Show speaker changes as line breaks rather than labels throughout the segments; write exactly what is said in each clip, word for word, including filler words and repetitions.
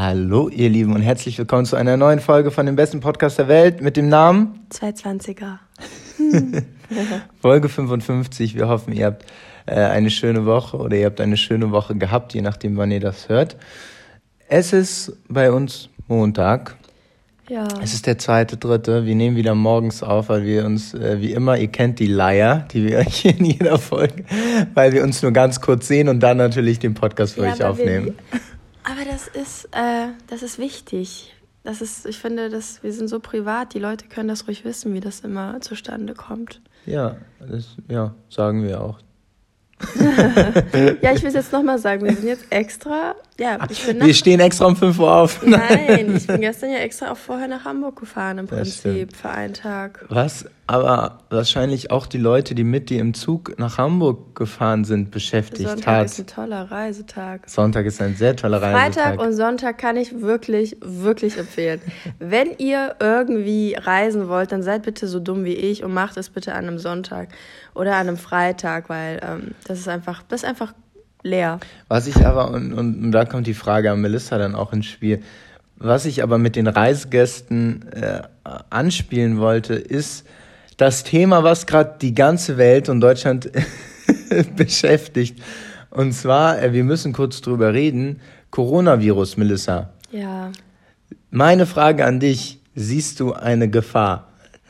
Hallo ihr Lieben und herzlich willkommen zu einer neuen Folge von dem besten Podcast der Welt mit dem Namen
zweihundertzwanziger.
Folge fünfundfünfzig. Wir hoffen, ihr habt äh, eine schöne Woche oder ihr habt eine schöne Woche gehabt, je nachdem, wann ihr das hört. Es ist bei uns Montag.
Ja.
Es ist der zweite, dritte. Wir nehmen wieder morgens auf, weil wir uns, äh, wie immer, ihr kennt die Leier, die wir euch in jeder Folge, weil wir uns nur ganz kurz sehen und dann natürlich den Podcast für
ja,
euch aufnehmen.
Wir, aber das ist, äh, das ist wichtig. Das ist, ich finde, dass wir sind so privat, die Leute können das ruhig wissen, wie das immer zustande kommt.
Ja, das, ja, sagen wir auch.
Ja, ich will es jetzt nochmal sagen, wir sind jetzt extra, ja, ich bin nach,
Wir stehen extra um fünf Uhr auf.
Nein, ich bin gestern ja extra auch vorher nach Hamburg gefahren im
Das
Prinzip,
stimmt.
für einen Tag.
Was aber wahrscheinlich auch die Leute, die mit dir im Zug nach Hamburg gefahren sind, beschäftigt
Sonntag
hat.
ist ein toller Reisetag.
Sonntag ist ein sehr toller Reisetag.
Freitag und Sonntag kann ich wirklich, wirklich empfehlen. Wenn ihr irgendwie reisen wollt, dann seid bitte so dumm wie ich und macht es bitte an einem Sonntag oder an einem Freitag, weil ähm, das ist einfach, das ist einfach leer.
Was ich aber, und, und, und da kommt die Frage an Melissa dann auch ins Spiel, was ich aber mit den Reisegästen äh, anspielen wollte, ist das Thema, was gerade die ganze Welt und Deutschland beschäftigt. Und zwar, äh, wir müssen kurz drüber reden, Coronavirus, Melissa.
Ja.
Meine Frage an dich, siehst du eine Gefahr?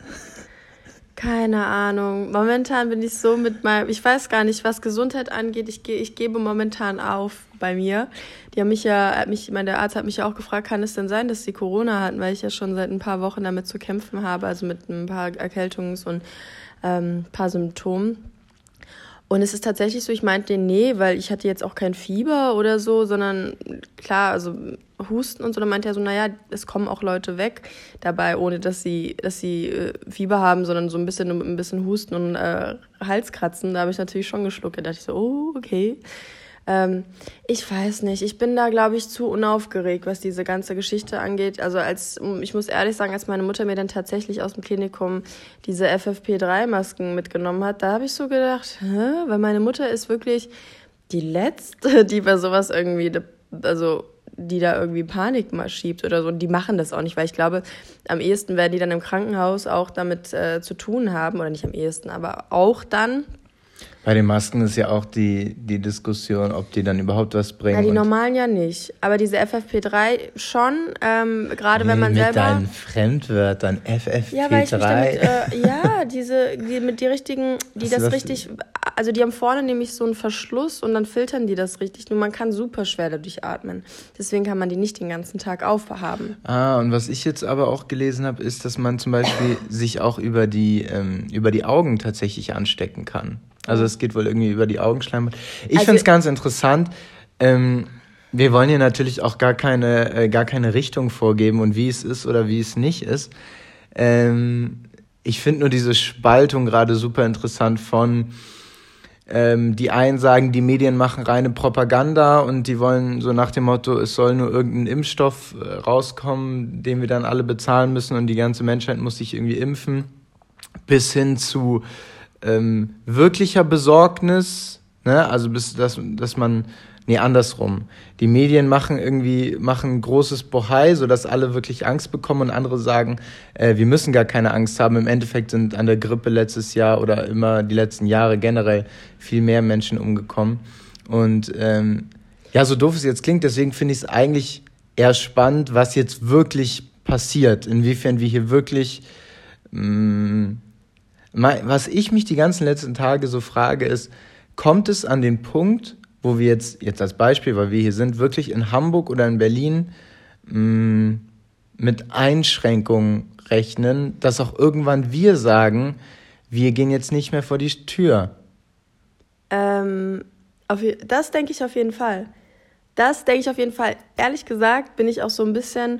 Keine Ahnung. Momentan bin ich so mit meinem, ich weiß gar nicht, was Gesundheit angeht. Ich, ge- ich gebe momentan auf bei mir. Die haben mich ja, hat mich, mein, der Arzt hat mich ja auch gefragt, kann es denn sein, dass sie Corona hatten, weil ich ja schon seit ein paar Wochen damit zu kämpfen habe, also mit ein paar Erkältungs- und ähm, ein paar Symptomen. Und es ist tatsächlich so, ich meinte, nee, weil ich hatte jetzt auch kein Fieber oder so, sondern klar, also Husten und so, dann meinte er so, naja, es kommen auch Leute weg dabei, ohne dass sie, dass sie äh, Fieber haben, sondern so ein bisschen, ein bisschen Husten und äh, Halskratzen. Da habe ich natürlich schon geschluckt. Da dachte ich so, oh, okay. Ähm, ich weiß nicht, ich bin da, glaube ich, zu unaufgeregt, was diese ganze Geschichte angeht. Also als, ich muss ehrlich sagen, als meine Mutter mir dann tatsächlich aus dem Klinikum diese F F P drei Masken mitgenommen hat, da habe ich so gedacht, hä? Weil meine Mutter ist wirklich die Letzte, die bei sowas irgendwie, also die da irgendwie Panik mal schiebt oder so. Und die machen das auch nicht, weil ich glaube, am ehesten werden die dann im Krankenhaus auch damit äh, zu tun haben, oder nicht am ehesten, aber auch dann.
Bei den Masken ist ja auch die, die Diskussion, ob die dann überhaupt was bringen.
Ja, die
und
normalen ja nicht. Aber diese F F P drei schon, ähm, gerade
nee,
wenn man
mit
selber...
deinen Fremdwörtern, F F P drei.
Ja, weil ich mich damit, äh, ja, diese, die, mit die richtigen, die
Hast du
das
das-
richtig, also die haben vorne nämlich so einen Verschluss und dann filtern die das richtig. Nur man kann super schwer dadurch atmen. Deswegen kann man die nicht den ganzen Tag aufhaben.
Ah, und was ich jetzt aber auch gelesen habe, ist, dass man zum Beispiel sich auch über die, ähm, über die Augen tatsächlich anstecken kann. Also es geht wohl irgendwie über die Augenschleimhaut. Ich
Also-
finde es ganz interessant. Ähm, wir wollen hier natürlich auch gar keine, äh, gar keine Richtung vorgeben und wie es ist oder wie es nicht ist. Ähm, ich finde nur diese Spaltung gerade super interessant von ähm, die einen sagen, die Medien machen reine Propaganda und die wollen so nach dem Motto, es soll nur irgendein Impfstoff äh, rauskommen, den wir dann alle bezahlen müssen und die ganze Menschheit muss sich irgendwie impfen, bis hin zu ähm, wirklicher Besorgnis, ne? Also bis dass, dass man, nee, andersrum. Die Medien machen irgendwie, machen großes Bohai, sodass alle wirklich Angst bekommen und andere sagen, äh, wir müssen gar keine Angst haben. Im Endeffekt sind an der Grippe letztes Jahr oder immer die letzten Jahre generell viel mehr Menschen umgekommen. Und ähm, ja, so doof es jetzt klingt, deswegen finde ich es eigentlich eher spannend, was jetzt wirklich passiert, inwiefern wir hier wirklich mh, was ich mich die ganzen letzten Tage so frage, ist, kommt es an den Punkt, wo wir jetzt, jetzt als Beispiel, weil wir hier sind, wirklich in Hamburg oder in Berlin mh, mit Einschränkungen rechnen, dass auch irgendwann wir sagen, wir gehen jetzt nicht mehr vor die Tür?
Ähm, auf, je- das denke ich auf jeden Fall. Das denke ich auf jeden Fall. Ehrlich gesagt bin ich auch so ein bisschen,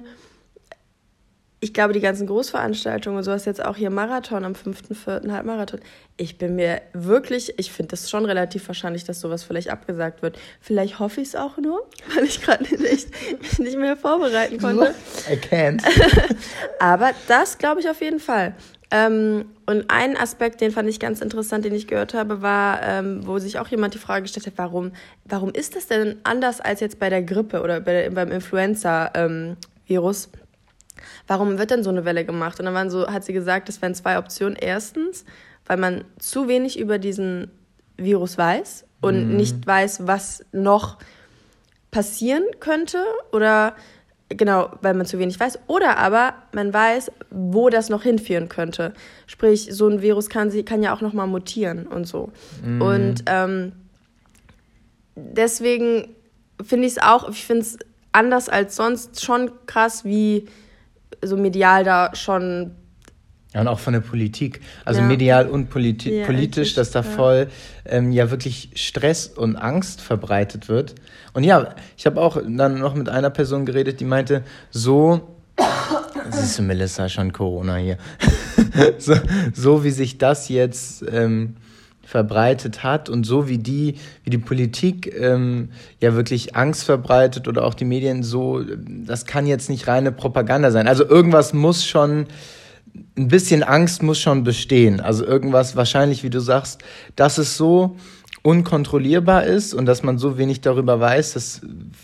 ich glaube, die ganzen Großveranstaltungen und sowas, jetzt auch hier Marathon am fünften vierten Halbmarathon, ich bin mir wirklich, ich finde das schon relativ wahrscheinlich, dass sowas vielleicht abgesagt wird. Vielleicht hoffe ich es auch nur, weil ich gerade nicht, nicht mehr vorbereiten konnte.
I can't.
Aber das glaube ich auf jeden Fall. Ähm, und ein Aspekt, den fand ich ganz interessant, den ich gehört habe, war, ähm, wo sich auch jemand die Frage gestellt hat, warum, warum ist das denn anders als jetzt bei der Grippe oder bei der, beim Influenza-Virus? Ähm, warum wird denn so eine Welle gemacht? Und dann waren so, hat sie gesagt, es wären zwei Optionen. Erstens, weil man zu wenig über diesen Virus weiß und mhm. nicht weiß, was noch passieren könnte oder genau, weil man zu wenig weiß. Oder aber man weiß, wo das noch hinführen könnte. Sprich, so ein Virus kann, kann ja auch nochmal mutieren und so. Mhm. Und ähm, deswegen finde ich es auch, ich finde es anders als sonst schon krass, wie so medial da schon...
Ja, und auch von der Politik. Also
ja.
medial und politi-
ja,
politisch,
richtig,
dass da
ja.
voll ähm, ja wirklich Stress und Angst verbreitet wird. Und ja, ich habe auch dann noch mit einer Person geredet, die meinte, so, siehst du, Melissa, schon Corona hier, so, so wie sich das jetzt ähm, verbreitet hat und so wie die, wie die Politik ähm, ja wirklich Angst verbreitet oder auch die Medien so, das kann jetzt nicht reine Propaganda sein. Also irgendwas muss schon... Ein bisschen Angst muss schon bestehen. Also irgendwas wahrscheinlich, wie du sagst, dass es so unkontrollierbar ist und dass man so wenig darüber weiß, das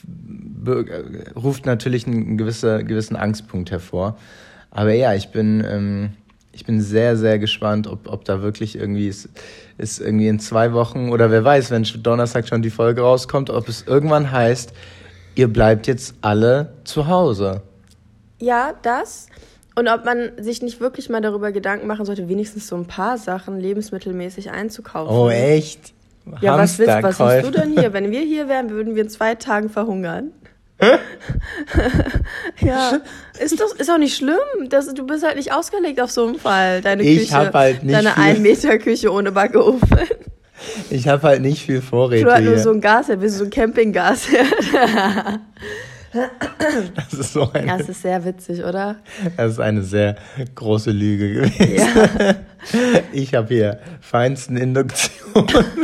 ruft natürlich einen gewisser, gewissen Angstpunkt hervor. Aber ja, ich bin, ähm, ich bin sehr, sehr gespannt, ob, ob da wirklich irgendwie es ist irgendwie in zwei Wochen oder wer weiß, wenn Donnerstag schon die Folge rauskommt, ob es irgendwann heißt, ihr bleibt jetzt alle zu Hause.
Ja, das... Und ob man sich nicht wirklich mal darüber Gedanken machen sollte, wenigstens so ein paar Sachen lebensmittelmäßig einzukaufen.
Oh, echt?
Ja, was willst, was willst du denn hier? Wenn wir hier wären, würden wir in zwei Tagen verhungern. Ja, ist doch ist auch nicht schlimm. Das, du bist halt nicht ausgelegt auf so einen Fall. Deine
ich
Küche,
hab halt nicht
deine ein Meter Küche ohne Backofen.
Ich habe halt nicht viel Vorräte
du halt nur
hier.
so ein Gas, ja, bist du so ein Campinggas.
Das ist so eine,
das ist sehr witzig, oder?
Das ist eine sehr große Lüge gewesen. Ja. Ich habe hier feinsten Induktion.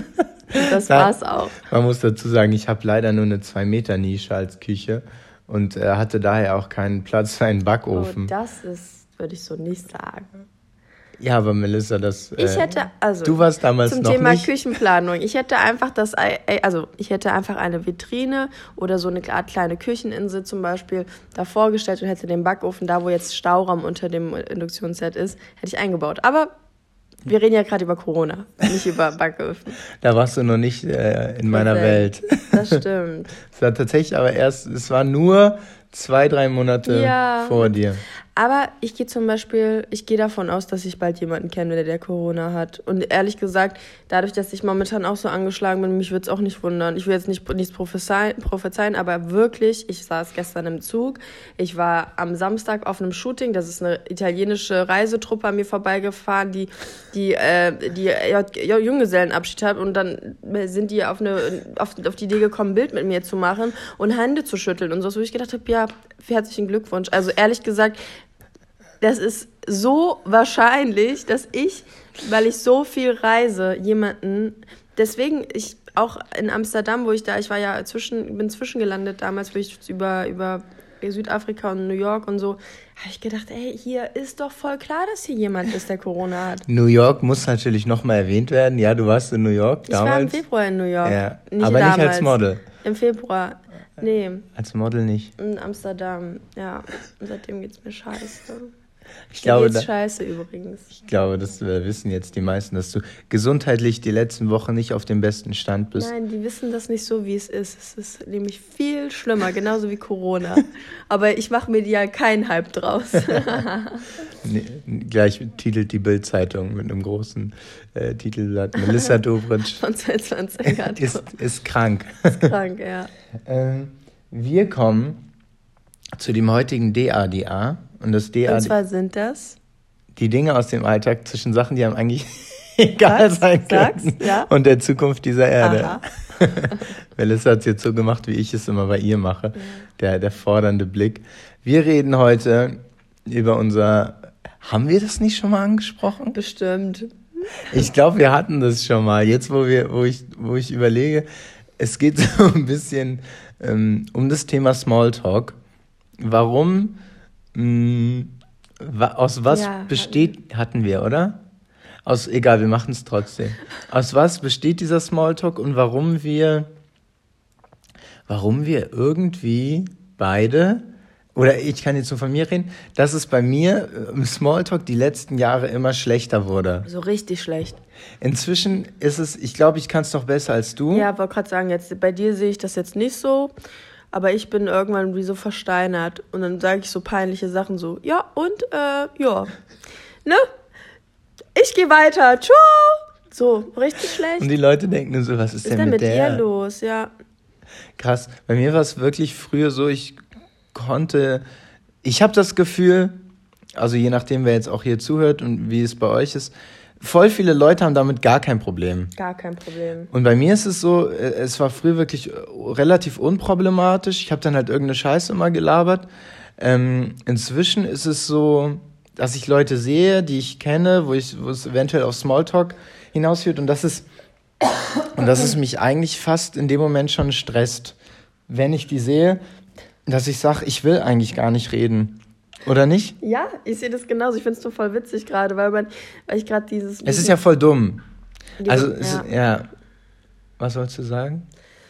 Das war's auch.
Man muss dazu sagen, ich habe leider nur eine zwei Meter Nische als Küche und äh, hatte daher auch keinen Platz für einen Backofen.
Oh, das ist, würde ich so nicht sagen.
Ja, aber Melissa, das... Äh,
ich hätte, also,
du warst damals
zum
noch
Thema
nicht...
Küchenplanung. Ich hätte einfach das, also ich hätte einfach eine Vitrine oder so eine Art kleine Kücheninsel zum Beispiel da vorgestellt und hätte den Backofen, da wo jetzt Stauraum unter dem Induktionsset ist, hätte ich eingebaut. Aber wir reden ja gerade über Corona, nicht über Backöfen.
Da warst du noch nicht äh, in meiner Welt.
Das stimmt.
Es war tatsächlich aber erst, es war nur zwei, drei Monate
ja.
vor dir.
Aber ich gehe zum Beispiel, ich gehe davon aus, dass ich bald jemanden kenne, der, der Corona hat. Und ehrlich gesagt, dadurch, dass ich momentan auch so angeschlagen bin, mich würde es auch nicht wundern. Ich will jetzt nicht nichts prophezeien, prophezeien, aber wirklich, ich saß gestern im Zug. Ich war am Samstag auf einem Shooting, das ist eine italienische Reisetruppe an mir vorbeigefahren, die die, äh, die ja, ja, Junggesellenabschied hat. Und dann sind die auf, eine, auf, auf die Idee gekommen, ein Bild mit mir zu machen und Hände zu schütteln und so. Wo ich gedacht habe, ja, herzlichen Glückwunsch. Also ehrlich gesagt, das ist so wahrscheinlich, dass ich, weil ich so viel reise, jemanden, deswegen ich auch in Amsterdam, wo ich da, ich war ja zwischen, bin zwischengelandet damals, wo ich über, über Südafrika und New York und so, habe ich gedacht, ey, hier ist doch voll klar, dass hier jemand ist, der Corona hat.
New York muss natürlich nochmal erwähnt werden. Ja, du warst in New York
ich
damals.
Ich war im Februar in New York.
Ja,
nicht
aber
damals,
nicht als Model.
Im Februar. Nee.
Als Model nicht.
In Amsterdam, ja. Und seitdem geht's mir scheiße.
Ich glaube,
geht's scheiße übrigens.
Ich glaube, das äh, wissen jetzt die meisten, dass du gesundheitlich die letzten Wochen nicht auf dem besten Stand bist.
Nein, die wissen das nicht so, wie es ist. Es ist nämlich viel schlimmer, genauso wie Corona. Aber ich mache medial keinen Hype draus.
Nee, gleich titelt die Bild-Zeitung mit einem großen äh, Titelblatt. Melissa Dobrindt
Von zweihundertzwanzig
ist, ist krank.
Ist krank, ja.
ähm, wir kommen zu dem heutigen D A D A. Und das D A D A.
Und zwar sind das?
Die Dinge aus dem Alltag zwischen Sachen, die einem eigentlich egal
sag's,
sein können.
Sag's, ja?
Und der Zukunft dieser Erde.
Aha.
Melissa hat es jetzt so gemacht, wie ich es immer bei ihr mache. Ja. Der, der fordernde Blick. Wir reden heute über unser... Haben wir das nicht schon mal angesprochen?
Bestimmt.
Ich glaube, wir hatten das schon mal. Jetzt, wo wir, wo ich, wo ich überlege, es geht so ein bisschen ähm, um das Thema Smalltalk. Warum mh, Aus was
Ja,
besteht, hatten wir, oder? Aus, egal, wir machen es trotzdem. Aus was besteht dieser Smalltalk und warum wir, warum wir irgendwie beide, oder ich kann jetzt nur von mir reden, dass es bei mir im Smalltalk die letzten Jahre immer schlechter wurde.
So richtig schlecht.
Inzwischen ist es, ich glaube, ich kann es doch besser als du.
Ja, wollte gerade sagen, jetzt bei dir sehe ich das jetzt nicht so, aber ich bin irgendwann wie so versteinert und dann sage ich so peinliche Sachen so, ja und, äh, ja, ne? Ich gehe weiter, ciao! So, richtig schlecht.
Und die Leute denken nur so, was ist,
Was ist
denn
denn
mit
mit
der?
dir los, ja.
Krass, bei mir war es wirklich früher so, ich konnte, ich habe das Gefühl, also je nachdem, wer jetzt auch hier zuhört und wie es bei euch ist, voll viele Leute haben damit gar kein Problem.
Gar kein Problem.
Und bei mir ist es so, es war früher wirklich relativ unproblematisch. Ich habe dann halt irgendeine Scheiße immer gelabert. Ähm, inzwischen ist es so, dass ich Leute sehe, die ich kenne, wo ich, wo es eventuell auf Smalltalk hinausführt und das ist, und das ist mich eigentlich fast in dem Moment schon stresst, wenn ich die sehe, dass ich sage, ich will eigentlich gar nicht reden. Oder nicht?
Ja, ich sehe das genauso. Ich finde es so voll witzig gerade, weil, man, weil ich gerade dieses...
Es ist ja voll dumm.
diesen,
Also, es,
ja.
ja. Was wolltest du sagen?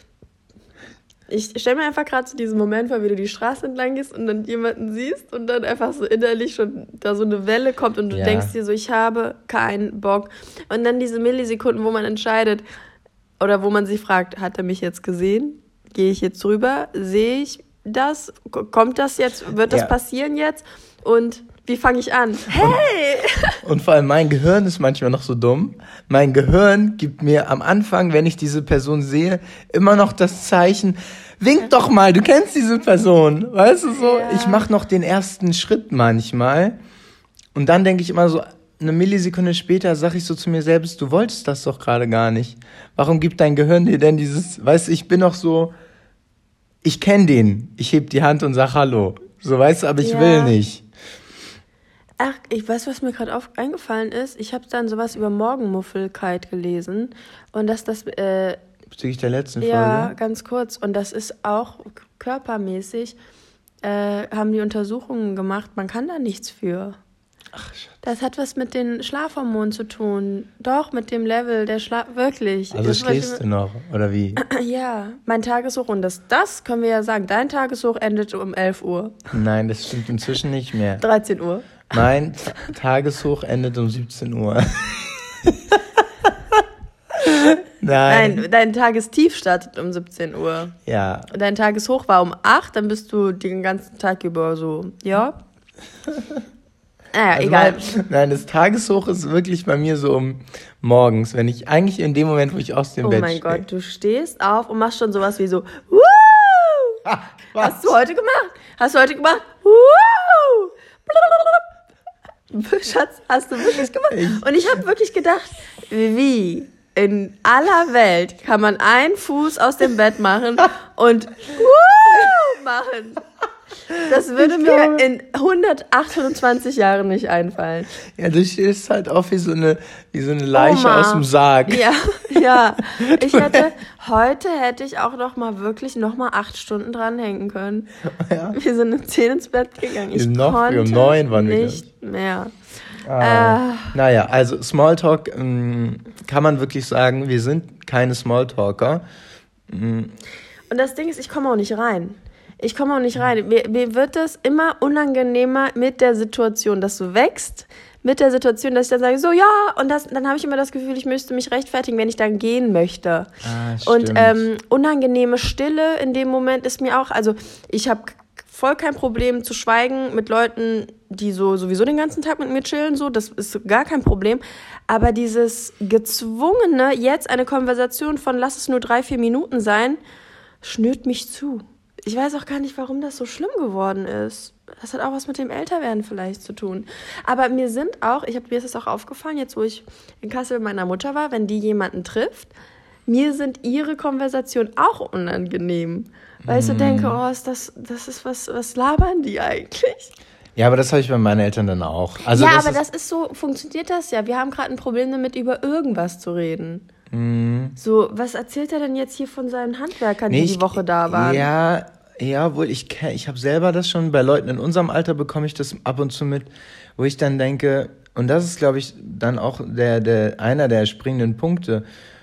Ich stelle mir einfach gerade so diesen Moment vor, wie du die Straße entlang gehst und dann jemanden siehst und dann einfach so innerlich schon da so eine Welle kommt und du
Ja.
denkst dir so, ich habe keinen Bock. Und dann diese Millisekunden, wo man entscheidet oder wo man sich fragt, hat er mich jetzt gesehen? Gehe ich jetzt rüber? Sehe ich das? K- Kommt das jetzt? Wird das
Ja.
passieren jetzt? Und wie fange ich an? Hey!
Und vor allem mein Gehirn ist manchmal noch so dumm. Mein Gehirn gibt mir am Anfang, wenn ich diese Person sehe, immer noch das Zeichen, wink doch mal, du kennst diese Person. Weißt du so?
Ja.
Ich mache noch den ersten Schritt manchmal. Und dann denke ich immer so, eine Millisekunde später sage ich so zu mir selbst, du wolltest das doch gerade gar nicht. Warum gibt dein Gehirn dir denn dieses, weißt du, ich bin noch so, ich kenne den. Ich heb die Hand und sag Hallo. So, weißt du, aber ich
Ja.
will nicht.
Ach, ich weiß, was mir gerade auf- eingefallen ist. Ich habe dann sowas über Morgenmuffelkeit gelesen und dass das äh,
Bezüglich der letzten Folge.
ja, ganz kurz. Und das ist auch k- körpermäßig, äh, haben die Untersuchungen gemacht, man kann da nichts für.
Ach, Schatz.
Das hat was mit den Schlafhormonen zu tun. Doch, mit dem Level der Schlaf, wirklich.
Also
Das wollte ich
schläfst du noch, oder wie?
mir- Ja, mein Tageshoch. Und das, das können wir ja sagen, dein Tageshoch endet um elf Uhr.
Nein, das stimmt inzwischen nicht mehr.
dreizehn Uhr.
Mein Ta- Tageshoch endet um siebzehn Uhr. Nein.
Nein, dein Tagestief startet um siebzehn Uhr.
Ja.
Dein Tageshoch war um acht, dann bist du den ganzen Tag über so, ja? Naja,
Also
egal.
Mein, nein, das Tageshoch ist wirklich bei mir so um morgens, wenn ich eigentlich in dem Moment, wo ich aus dem
Oh
Bett
mein
stehe.
Gott, du stehst auf und machst schon sowas wie so, Woo!
Ah, was?
Hast du heute gemacht? Hast du heute gemacht? Woo! Schatz, hast du wirklich gemacht? Und ich habe wirklich gedacht, wie in aller Welt kann man einen Fuß aus dem Bett machen und Woo! machen? Das würde
Ich
mir
glaube-
in hundertachtundzwanzig Jahren nicht einfallen.
Ja, du stehst halt auf wie so eine, wie so eine Leiche
Oma.
aus dem Sarg.
Ja, ja. Ich hätte, heute hätte ich auch noch mal wirklich noch mal acht Stunden dranhängen können.
Ja.
Wir sind um zehn ins Bett gegangen. Ich
Wir sind noch früh,
konnte
um neun waren wir,
nicht mehr.
Ah.
Äh.
Naja, also Smalltalk ähm, kann man wirklich sagen, wir sind keine Smalltalker.
Und das Ding ist, ich komme auch nicht rein. Ich komme auch nicht rein. Mir, mir wird es immer unangenehmer mit der Situation, dass du wächst, mit der Situation, dass ich dann sage, so ja, und das, dann habe ich immer das Gefühl, ich müsste mich rechtfertigen, wenn ich dann gehen möchte.
Ah,
Und
stimmt.
ähm, unangenehme Stille in dem Moment ist mir auch, also ich habe voll kein Problem zu schweigen mit Leuten, die so sowieso den ganzen Tag mit mir chillen, so, das ist gar kein Problem. Aber dieses gezwungene, jetzt eine Konversation von lass es nur drei, vier Minuten sein, schnürt mich zu. Ich weiß auch gar nicht, warum das so schlimm geworden ist. Das hat auch was mit dem Älterwerden vielleicht zu tun. Aber mir sind auch, ich hab, mir ist es auch aufgefallen, jetzt wo ich in Kassel mit meiner Mutter war, wenn die jemanden trifft, mir sind ihre Konversationen auch unangenehm. Weil ich so denke, oh, ist das, das ist was, was labern die eigentlich?
Ja, aber das habe ich bei meinen Eltern dann auch. Also
ja,
das
aber
ist,
das ist so, funktioniert das ja. Wir haben gerade ein Problem damit, über irgendwas zu reden.
Mhm.
So, was erzählt er denn jetzt hier von seinen Handwerkern,
Nee,
die
ich-
die Woche da waren?
Ja, Ja, wohl, ich, ich habe selber das schon, bei Leuten in unserem Alter bekomme ich das ab und zu mit, wo ich dann denke, und das ist, glaube ich, dann auch der, der, einer der springenden Punkte.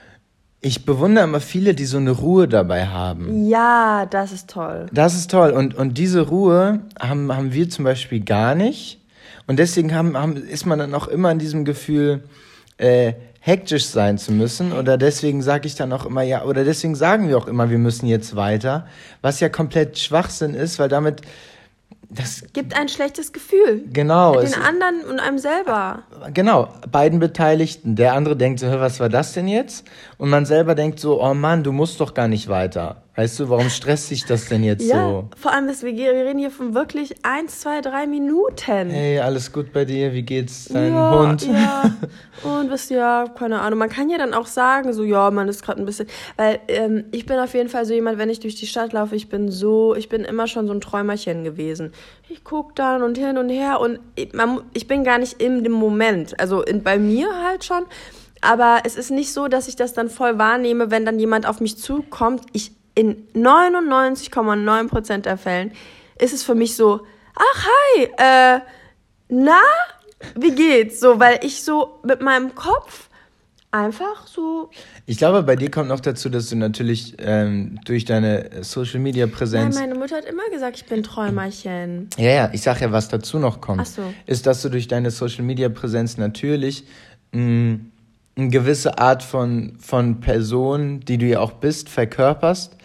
Ich bewundere immer viele, die so eine Ruhe dabei haben.
Ja, das ist toll.
Das ist toll. Und, und diese Ruhe haben, haben wir zum Beispiel gar nicht. Und deswegen haben, haben, ist man dann auch immer in diesem Gefühl, äh, hektisch sein zu müssen. Oder deswegen sage ich dann auch immer, ja, oder deswegen sagen wir auch immer, wir müssen jetzt weiter. Was ja komplett Schwachsinn ist, weil damit... Das
gibt ein schlechtes Gefühl.
Genau.
Den anderen und einem selber.
Genau, beiden Beteiligten. Der andere denkt so, was war das denn jetzt? Und man selber denkt so, oh Mann, du musst doch gar nicht weiter. Weißt du, warum stresst sich das denn jetzt
ja,
so?
Vor allem, wir reden hier von wirklich eins, zwei, drei Minuten.
Hey, alles gut bei dir? Wie geht's deinem
ja,
Hund?
Ja, und wisst ihr, ja, keine Ahnung. Man kann ja dann auch sagen, so, ja, man ist gerade ein bisschen, weil ähm, ich bin auf jeden Fall so jemand, wenn ich durch die Stadt laufe, ich bin so, ich bin immer schon so ein Träumerchen gewesen. Ich gucke dann und hin und her und ich, man, ich bin gar nicht in dem Moment. Also in, bei mir halt schon. Aber es ist nicht so, dass ich das dann voll wahrnehme, wenn dann jemand auf mich zukommt. Ich in neunundneunzig Komma neun Prozent der Fällen ist es für mich so, ach, hi, äh, na, wie geht's? So, weil ich so mit meinem Kopf einfach so...
Ich glaube, bei dir kommt noch dazu, dass du natürlich ähm, durch deine Social-Media-Präsenz...
Ja, meine Mutter hat immer gesagt, ich bin Träumerchen.
Ja, ja, ich sag ja, was dazu noch kommt.
Ach so.
Ist, dass du durch deine Social-Media-Präsenz natürlich mh, eine gewisse Art von, von Person, die du ja auch bist, verkörperst,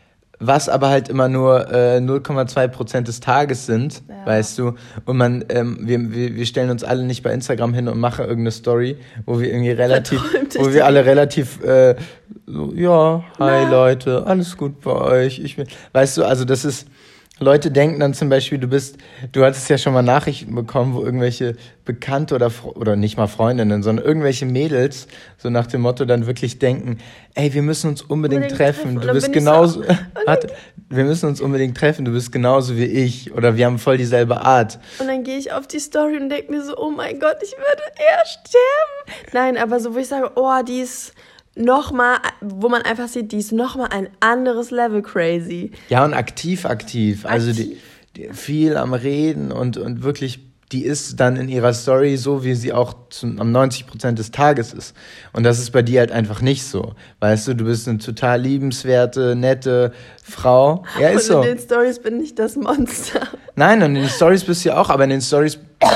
was aber halt immer nur äh, null Komma zwei Prozent des Tages sind, ja. Weißt du. Und man, ähm, wir, wir, wir stellen uns alle nicht bei Instagram hin und machen irgendeine Story, wo wir irgendwie relativ, wo wir alle relativ, äh, so, ja, hi Na. Leute, alles gut bei euch. Ich bin, weißt du, also das ist, Leute denken dann zum Beispiel, du bist, du hattest ja schon mal Nachrichten bekommen, wo irgendwelche Bekannte oder, oder nicht mal Freundinnen, sondern irgendwelche Mädels so nach dem Motto dann wirklich denken, ey, wir müssen uns unbedingt, unbedingt treffen, treffen. Du bist genauso, so, warte, wir müssen uns unbedingt treffen, du bist genauso wie ich oder wir haben voll dieselbe Art.
Und dann gehe ich auf die Story und denke mir so, oh mein Gott, ich würde eher sterben. Nein, aber so, wo ich sage, oh, die ist... nochmal, wo man einfach sieht, die ist nochmal ein anderes Level crazy.
Ja, und aktiv, aktiv. Also die, die viel am Reden und, und wirklich, die ist dann in ihrer Story so, wie sie auch zum, am neunzig Prozent des Tages ist. Und das ist bei dir halt einfach nicht so. Weißt du, du bist eine total liebenswerte, nette Frau. Ja, ist so.
Und in den Stories bin ich das Monster.
Nein, und in den Stories bist du ja auch, aber in den Stories...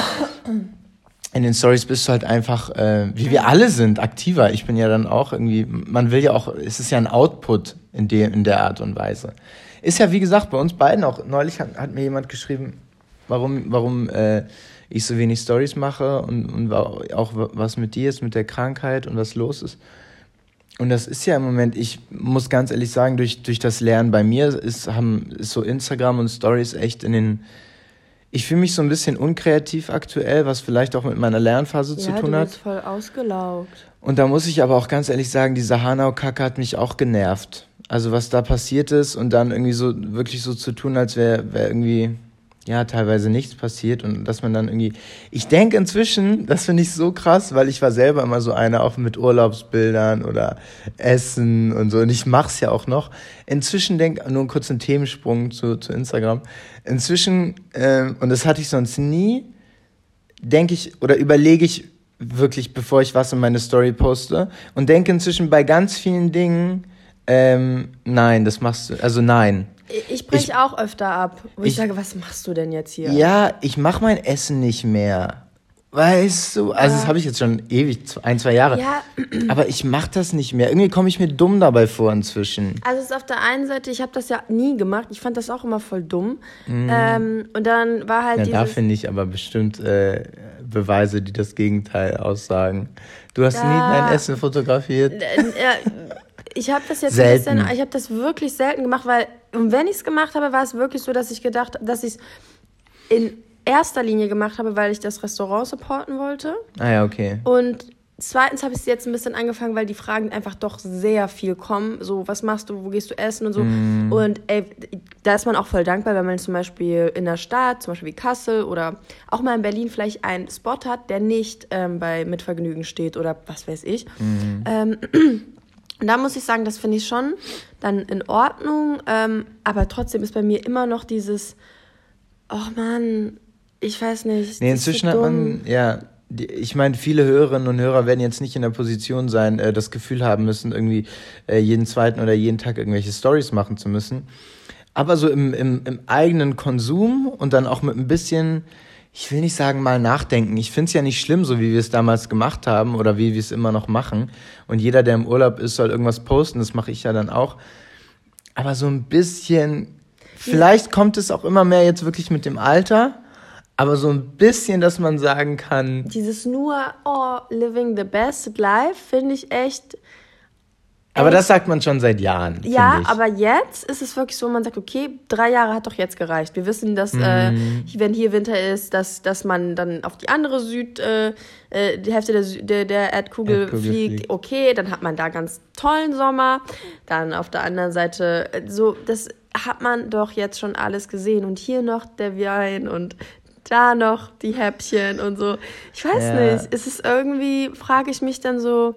In den Stories bist du halt einfach, äh, wie wir alle sind, aktiver. Ich bin ja dann auch irgendwie, man will ja auch, es ist ja ein Output in, de, in der Art und Weise. Ist ja, wie gesagt, bei uns beiden auch, neulich hat, hat mir jemand geschrieben, warum, warum äh, ich so wenig Stories mache und, und auch was mit dir ist, mit der Krankheit und was los ist. Und das ist ja im Moment, ich muss ganz ehrlich sagen, durch, durch das Lernen bei mir ist, haben, ist so Instagram und Stories echt in den... Ich fühle mich so ein bisschen unkreativ aktuell, was vielleicht auch mit meiner Lernphase ja, zu tun hat. Ja, du bist
voll ausgelaugt.
Und da muss ich aber auch ganz ehrlich sagen, diese Hanau-Kacke hat mich auch genervt. Also was da passiert ist und dann irgendwie so wirklich so zu tun, als wäre wär irgendwie, ja, teilweise nichts passiert und dass man dann irgendwie... Ich denke inzwischen, das finde ich so krass, weil ich war selber immer so einer, auch mit Urlaubsbildern oder Essen und so. Und ich mach's ja auch noch. Inzwischen denke, nur einen kurzen Themensprung zu, zu Instagram. Inzwischen, ähm, und das hatte ich sonst nie, denke ich oder überlege ich wirklich, bevor ich was in meine Story poste und denke inzwischen bei ganz vielen Dingen, ähm, nein, das machst du, also nein.
Ich breche auch öfter ab, wo ich, ich sage, was machst du denn jetzt hier?
Ja, ich mache mein Essen nicht mehr. Weißt du, also ja. Das habe ich jetzt schon ewig, ein, zwei Jahre. Ja. Aber ich mache das nicht mehr. Irgendwie komme ich mir dumm dabei vor inzwischen.
Also es ist auf der einen Seite, ich habe das ja nie gemacht. Ich fand das auch immer voll dumm. Mm. Ähm, und dann war halt
ja,
dieses...
Da finde ich aber bestimmt äh, Beweise, die das Gegenteil aussagen. Du hast ja. nie dein Essen fotografiert?
Ja, ich habe das jetzt
selten.
ein bisschen, ich habe das wirklich selten gemacht, weil, und wenn ich es gemacht habe, war es wirklich so, dass ich gedacht, dass ich es in erster Linie gemacht habe, weil ich das Restaurant supporten wollte.
Ah ja, okay.
Und zweitens habe ich es jetzt ein bisschen angefangen, weil die Fragen einfach doch sehr viel kommen. So, was machst du, wo gehst du essen und so. Mm. Und ey, da ist man auch voll dankbar, wenn man zum Beispiel in der Stadt, zum Beispiel wie Kassel oder auch mal in Berlin vielleicht einen Spot hat, der nicht ähm, bei Mitvergnügen steht oder was weiß ich. Mm. Ähm, Und da muss ich sagen, das finde ich schon dann in Ordnung, ähm, aber trotzdem ist bei mir immer noch dieses, oh Mann, ich weiß nicht.
Nee, inzwischen hat man, ja, die, ich meine, viele Hörerinnen und Hörer werden jetzt nicht in der Position sein, äh, das Gefühl haben müssen, irgendwie äh, jeden zweiten oder jeden Tag irgendwelche Stories machen zu müssen. Aber so im, im, im eigenen Konsum und dann auch mit ein bisschen, ich will nicht sagen mal nachdenken. Ich finde es ja nicht schlimm, so wie wir es damals gemacht haben oder wie wir es immer noch machen. Und jeder, der im Urlaub ist, soll irgendwas posten. Das mache ich ja dann auch. Aber so ein bisschen, vielleicht kommt es auch immer mehr jetzt wirklich mit dem Alter, aber so ein bisschen, dass man sagen kann...
Dieses nur, oh, living the best life, finde ich echt...
Aber das sagt man schon seit Jahren.
Ja,
ich.
aber jetzt ist es wirklich so, man sagt, okay, drei Jahre hat doch jetzt gereicht. Wir wissen, dass, mhm. äh, wenn hier Winter ist, dass, dass man dann auf die andere Süd, äh, die Hälfte der, der, der Erdkugel, Erdkugel fliegt. fliegt. Okay, dann hat man da ganz tollen Sommer. Dann auf der anderen Seite, so, das hat man doch jetzt schon alles gesehen. Und hier noch der Wein und da noch die Häppchen und so. Ich weiß ja. nicht, es ist irgendwie, frage ich mich dann so,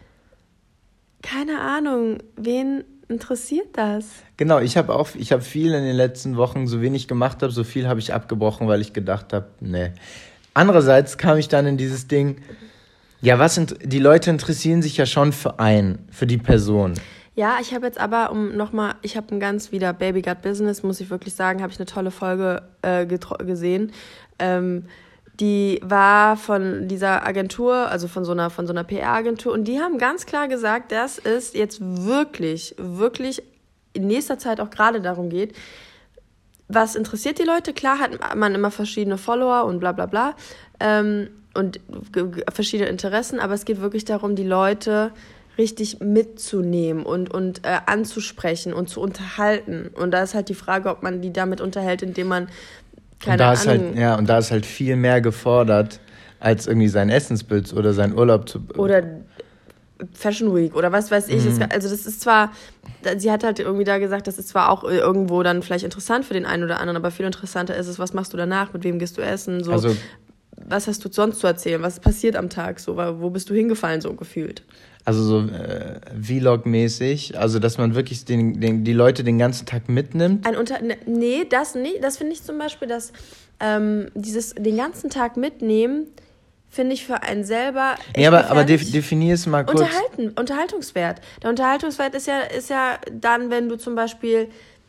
keine Ahnung, wen interessiert das?
Genau, ich habe auch, ich habe viel in den letzten Wochen, so wenig gemacht habe, so viel habe ich abgebrochen, weil ich gedacht habe, nee. Andererseits kam ich dann in dieses Ding, ja, was sind, die Leute interessieren sich ja schon für einen, für die Person.
Ja, ich habe jetzt aber, um nochmal, ich habe ein ganz wieder Baby Got Business, muss ich wirklich sagen, habe ich eine tolle Folge äh, getro- gesehen. Ähm, Die war von dieser Agentur, also von so einer von so einer P R-Agentur, und die haben ganz klar gesagt, dass es jetzt wirklich, wirklich in nächster Zeit auch gerade darum geht, was interessiert die Leute? Klar hat man immer verschiedene Follower und bla bla bla ähm, und g- g- verschiedene Interessen, aber es geht wirklich darum, die Leute richtig mitzunehmen und, und äh, anzusprechen und zu unterhalten. Und da ist halt die Frage, ob man die damit unterhält, indem man
Und da, ist halt, ja, und da ist halt viel mehr gefordert, als irgendwie sein Essensbild oder sein Urlaub zu...
Oder Fashion Week oder was weiß ich. Mhm. Also das ist zwar, sie hat halt irgendwie da gesagt, das ist zwar auch irgendwo dann vielleicht interessant für den einen oder anderen, aber viel interessanter ist es, was machst du danach, mit wem gehst du essen, so, also, was hast du sonst zu erzählen, was passiert am Tag, so, wo bist du hingefallen, so gefühlt.
Also so äh, Vlog-mäßig, also dass man wirklich den, den, die Leute den ganzen Tag mitnimmt?
Ein Unter- nee, das nicht. Das finde ich zum Beispiel, dass ähm, dieses den ganzen Tag mitnehmen, finde ich für einen selber echt
Ja, aber, aber def- definier es mal kurz.
Unterhalten, Unterhaltungswert. Der Unterhaltungswert ist ja, ist ja dann, wenn du zum Beispiel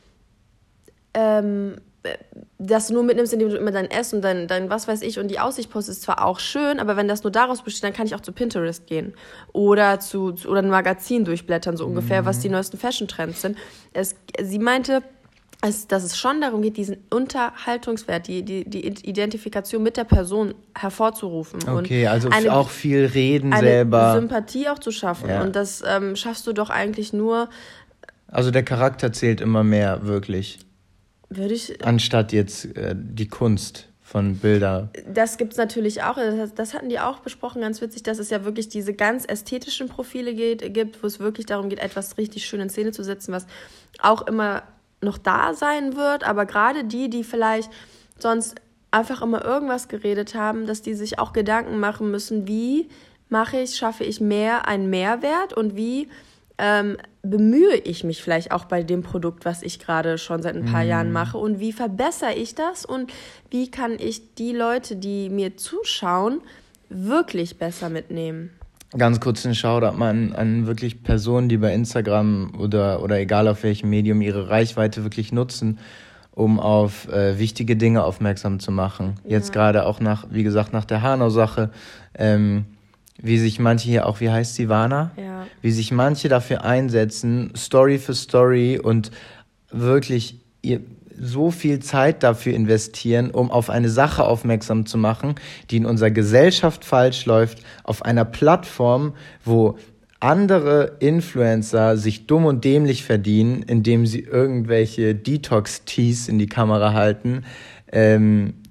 ähm, das nur mitnimmst, indem du immer dein Essen und dein, dein was weiß ich und die Aussicht postest, ist zwar auch schön, aber wenn das nur daraus besteht, dann kann ich auch zu Pinterest gehen oder zu, zu oder ein Magazin durchblättern, so ungefähr, mhm. was die neuesten Fashion-Trends sind. Es, sie meinte, es, dass es schon darum geht, diesen Unterhaltungswert, die, die, die Identifikation mit der Person hervorzurufen.
Okay,
und
also
eine,
auch viel reden
eine
selber.
Sympathie auch zu schaffen. Ja. Und das ähm, schaffst du doch eigentlich nur...
Also der Charakter zählt immer mehr, wirklich.
Würde ich...
Anstatt jetzt äh, die Kunst von Bilder.
Das gibt's natürlich auch. Das, das hatten die auch besprochen, ganz witzig, dass es ja wirklich diese ganz ästhetischen Profile geht, gibt, wo es wirklich darum geht, etwas richtig schön in Szene zu setzen, was auch immer noch da sein wird, aber gerade die, die vielleicht sonst einfach immer irgendwas geredet haben, dass die sich auch Gedanken machen müssen, wie mache ich, schaffe ich mehr einen Mehrwert und wie ähm, bemühe ich mich vielleicht auch bei dem Produkt, was ich gerade schon seit ein paar mm. Jahren mache und wie verbessere ich das und wie kann ich die Leute, die mir zuschauen, wirklich besser mitnehmen.
Ganz kurz einen Shoutout mal an, an wirklich Personen, die bei Instagram oder, oder egal auf welchem Medium ihre Reichweite wirklich nutzen, um auf äh, wichtige Dinge aufmerksam zu machen. Ja. Jetzt gerade auch nach, wie gesagt, nach der Hanau-Sache, ähm, wie sich manche hier auch, wie heißt sie, Vana? Ja. Wie sich manche dafür einsetzen, Story für Story und wirklich ihr so viel Zeit dafür investieren, um auf eine Sache aufmerksam zu machen, die in unserer Gesellschaft falsch läuft, auf einer Plattform, wo andere Influencer sich dumm und dämlich verdienen, indem sie irgendwelche Detox-Teas in die Kamera halten, ähm,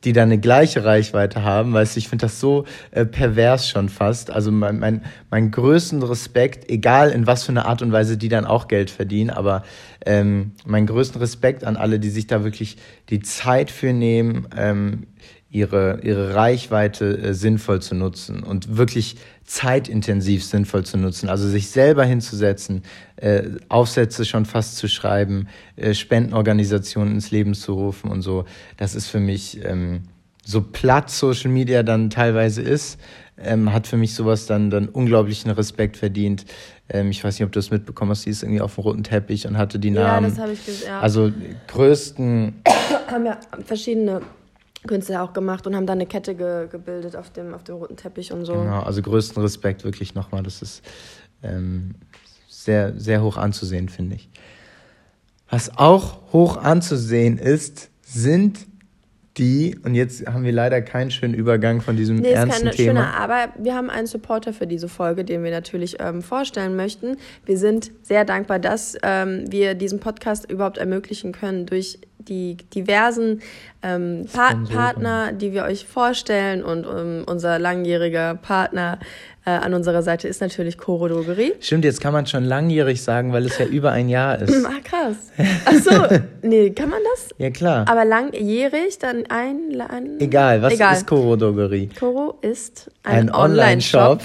die dann eine gleiche Reichweite haben, weißt du, ich finde das so äh, pervers schon fast. Also mein, mein, mein größten Respekt, egal in was für eine Art und Weise die dann auch Geld verdienen, aber ähm, mein größten Respekt an alle, die sich da wirklich die Zeit für nehmen, ähm, ihre, ihre Reichweite äh, sinnvoll zu nutzen und wirklich zeitintensiv sinnvoll zu nutzen. Also sich selber hinzusetzen, äh, Aufsätze schon fast zu schreiben, äh, Spendenorganisationen ins Leben zu rufen und so. Das ist für mich, ähm, so platt Social Media dann teilweise ist, ähm, hat für mich sowas dann, dann unglaublichen Respekt verdient. Ähm, ich weiß nicht, ob du das mitbekommen hast, die ist irgendwie auf dem roten Teppich und hatte die Namen.
Ja, das habe ich gesehen. Ja.
Also größten...
haben ja verschiedene Künstler auch gemacht und haben dann eine Kette ge- gebildet auf dem, auf dem roten Teppich und so.
Genau, also größten Respekt wirklich nochmal. Das ist ähm, sehr, sehr hoch anzusehen, finde ich. Was auch hoch anzusehen ist, sind die, und jetzt haben wir leider keinen schönen Übergang von diesem
nee,
ernsten
ist kein
Thema.
Schöner, aber wir haben einen Supporter für diese Folge, den wir natürlich ähm, vorstellen möchten. Wir sind sehr dankbar, dass ähm, wir diesen Podcast überhaupt ermöglichen können durch die diversen ähm, pa- Partner, die wir euch vorstellen, und um, unser langjähriger Partner äh, an unserer Seite ist natürlich Coro Drogerie.
Stimmt, jetzt kann man schon langjährig sagen, weil es ja über ein Jahr ist.
Ah, krass. Ach so, nee, kann man das?
Ja, klar.
Aber langjährig, dann ein... ein
Egal, was
Egal.
ist Coro Drogerie?
Coro ist ein,
Ein Online-Shop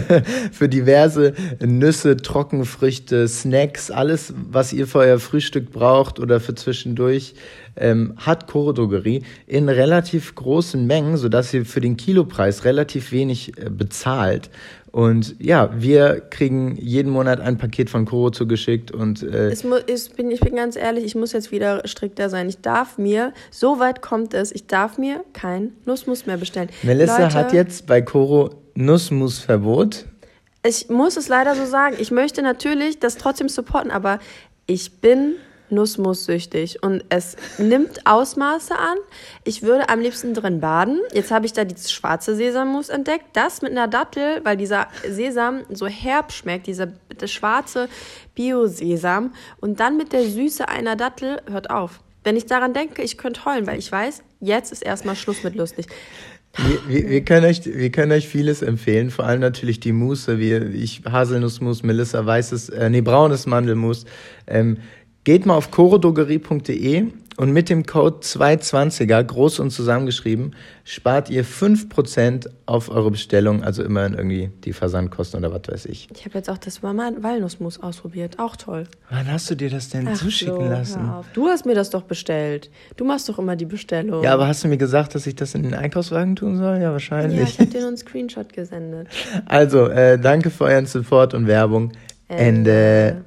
für diverse Nüsse, Trockenfrüchte, Snacks, alles, was ihr für euer Frühstück braucht oder für zwischendurch, ähm, hat Coro Drogerie in relativ großen Mengen, sodass ihr für den Kilopreis relativ wenig äh, bezahlt. Und ja, wir kriegen jeden Monat ein Paket von Coro zugeschickt und äh,
Es mu- ich, bin, ich bin ganz ehrlich, ich muss jetzt wieder strikter sein. Ich darf mir, so weit kommt es, ich darf mir kein Nussmus mehr bestellen.
Melissa
Leute,
hat jetzt bei Coro Nussmusverbot.
Ich muss es leider so sagen. Ich möchte natürlich das trotzdem supporten, aber ich bin Nussmus-süchtig und es nimmt Ausmaße an. Ich würde am liebsten drin baden. Jetzt habe ich da dieses schwarze Sesammus entdeckt. Das mit einer Dattel, weil dieser Sesam so herb schmeckt, dieser der schwarze Bio-Sesam. Und dann mit der Süße einer Dattel, hört auf. Wenn ich daran denke, ich könnte heulen, weil ich weiß, jetzt ist erstmal Schluss mit lustig.
Wir, wir, wir, können euch, wir können euch vieles empfehlen, vor allem natürlich die Mousse, wie ich Haselnussmus, Melissa weißes, äh, nee, braunes Mandelmus. Ähm, geht mal auf coro drogerie punkt de und mit dem Code zweihundertzwanziger, groß und zusammengeschrieben, spart ihr fünf Prozent auf eure Bestellung, also immerhin irgendwie die Versandkosten oder was weiß ich.
Ich habe jetzt auch das Walnussmus ausprobiert, auch toll.
Wann hast du dir das denn
Ach
zuschicken
so,
lassen?
hör auf. Du hast mir das doch bestellt. Du machst doch immer die Bestellung.
Ja, aber hast du mir gesagt, dass ich das in den Einkaufswagen tun soll? Ja, wahrscheinlich.
Ja, ich habe dir nur einen Screenshot gesendet.
Also, äh, danke für euren Support und Werbung. Ende. Ende.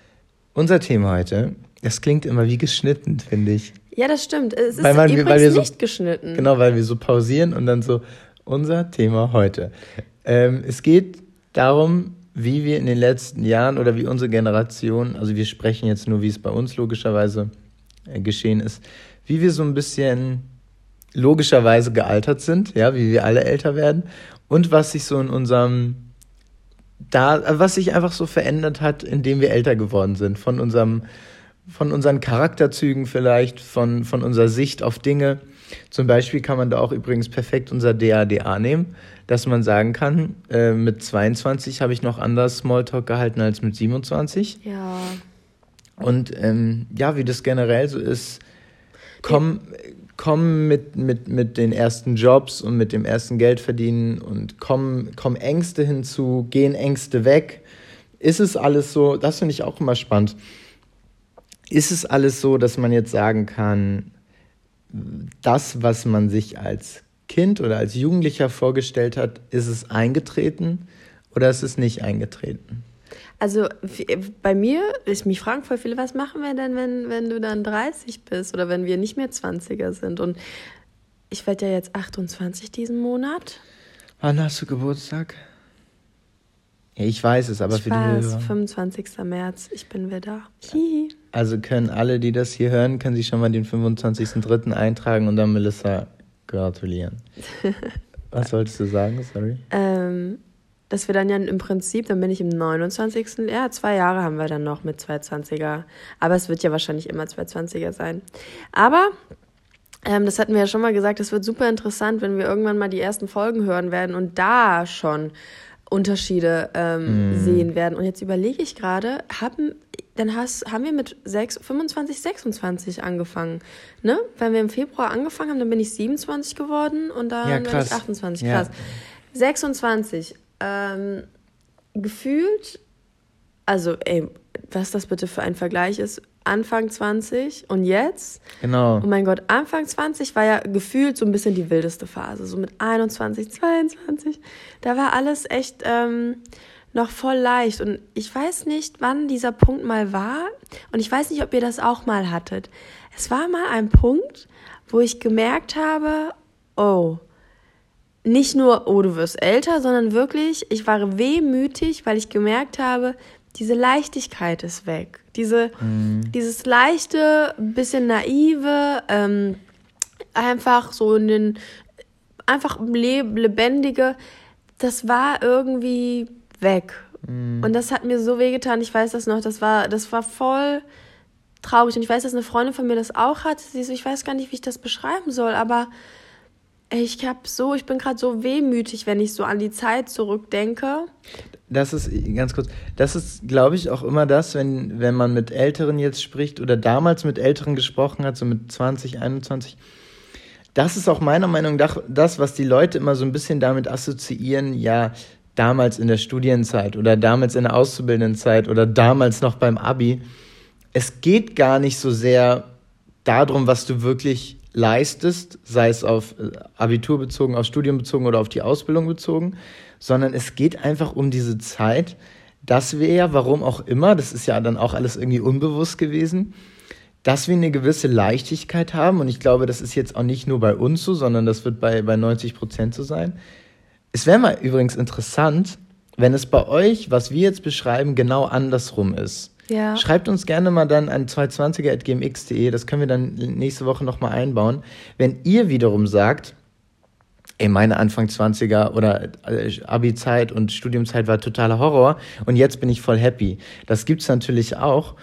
Unser Thema heute, das klingt immer wie geschnitten, finde ich.
Ja, das stimmt. Es ist
weil man,
übrigens
weil wir so,
nicht geschnitten.
Genau, weil wir so pausieren und dann so, unser Thema heute. Ähm, es geht darum, wie wir in den letzten Jahren oder wie unsere Generation, also wir sprechen jetzt nur, wie es bei uns logischerweise äh, geschehen ist, wie wir so ein bisschen logischerweise gealtert sind, ja, wie wir alle älter werden und was sich so in unserem da, was sich einfach so verändert hat, indem wir älter geworden sind, von unserem, von unseren Charakterzügen vielleicht, von, von unserer Sicht auf Dinge. Zum Beispiel kann man da auch übrigens perfekt unser D A D A nehmen, dass man sagen kann, äh, mit zweiundzwanzig habe ich noch anders Smalltalk gehalten als mit siebenundzwanzig.
Ja.
Und ähm, ja, wie das generell so ist, komm, komm mit, mit, mit den ersten Jobs und mit dem ersten Geld verdienen und kommen komm Ängste hinzu, gehen Ängste weg. Ist es alles so, das finde ich auch immer spannend, ist es alles so, dass man jetzt sagen kann, das, was man sich als Kind oder als Jugendlicher vorgestellt hat, ist es eingetreten oder ist es nicht eingetreten?
Also bei mir, ich mich fragen voll viele, was machen wir denn, wenn, wenn du dann dreißig bist oder wenn wir nicht mehr zwanziger sind? Und ich werde ja jetzt achtundzwanzig diesen Monat.
Wann hast du Geburtstag? Ja, ich weiß es, aber
ich
für
weiß,
die Hörer.
fünfundzwanzigster März, ich bin wieder da. Hihi.
Also können alle, die das hier hören, können sich schon mal den fünfundzwanzigsten dritten eintragen und dann Melissa gratulieren. Was solltest du sagen? Sorry.
Ähm... Dass wir dann ja im Prinzip, dann bin ich im neunundzwanzigsten Ja, zwei Jahre haben wir dann noch mit zwei zwanziger. Aber es wird ja wahrscheinlich immer zwei zwanziger sein. Aber Ähm, das hatten wir ja schon mal gesagt, es wird super interessant, wenn wir irgendwann mal die ersten Folgen hören werden und da schon Unterschiede ähm, mm. sehen werden. Und jetzt überlege ich gerade, haben, dann hast, haben wir mit sechs, fünfundzwanzig, sechsundzwanzig angefangen. Ne? Wenn wir im Februar angefangen haben, dann bin ich siebenundzwanzig geworden und dann
ja,
bin ich achtundzwanzig. Krass. Ja. sechsundzwanzig. Ähm, gefühlt, also ey, was das bitte für ein Vergleich ist, Anfang zwanzig und jetzt?
Genau.
Oh mein Gott, Anfang zwanzig war ja gefühlt so ein bisschen die wildeste Phase, so mit einundzwanzig, zweiundzwanzig. Da war alles echt ähm, noch voll leicht und ich weiß nicht, wann dieser Punkt mal war und ich weiß nicht, ob ihr das auch mal hattet. Es war mal ein Punkt, wo ich gemerkt habe, oh, nicht nur, oh, du wirst älter, sondern wirklich, ich war wehmütig, weil ich gemerkt habe, diese Leichtigkeit ist weg. Diese, mhm. Dieses leichte, bisschen naive, ähm, einfach so in den, einfach lebendige, das war irgendwie weg. Mhm. Und das hat mir so wehgetan, ich weiß das noch, das war, das war voll traurig. Und ich weiß, dass eine Freundin von mir das auch hat. Sie so, ich weiß gar nicht, wie ich das beschreiben soll, aber ich hab so, ich bin gerade so wehmütig, wenn ich so an die Zeit zurückdenke.
Das ist, ganz kurz, das ist, glaube ich, auch immer das, wenn, wenn man mit Älteren jetzt spricht oder damals mit Älteren gesprochen hat, so mit zwanzig, einundzwanzig, das ist auch meiner Meinung nach das, was die Leute immer so ein bisschen damit assoziieren, ja, damals in der Studienzeit oder damals in der Auszubildendenzeit oder damals noch beim Abi. Es geht gar nicht so sehr darum, was du wirklich leistest, sei es auf Abitur bezogen, auf Studium bezogen oder auf die Ausbildung bezogen, sondern es geht einfach um diese Zeit, dass wir ja, warum auch immer, das ist ja dann auch alles irgendwie unbewusst gewesen, dass wir eine gewisse Leichtigkeit haben und ich glaube, das ist jetzt auch nicht nur bei uns so, sondern das wird bei, bei neunzig Prozent so sein. Es wäre mal übrigens interessant, wenn es bei euch, was wir jetzt beschreiben, genau andersrum ist.
Ja.
Schreibt uns gerne mal dann an zweihundertzwanziger at gmx punkt de, das können wir dann nächste Woche nochmal einbauen. Wenn ihr wiederum sagt, ey, meine Anfang zwanziger oder Abi-Zeit und Studiumzeit war totaler Horror und jetzt bin ich voll happy. Das gibt's natürlich auch.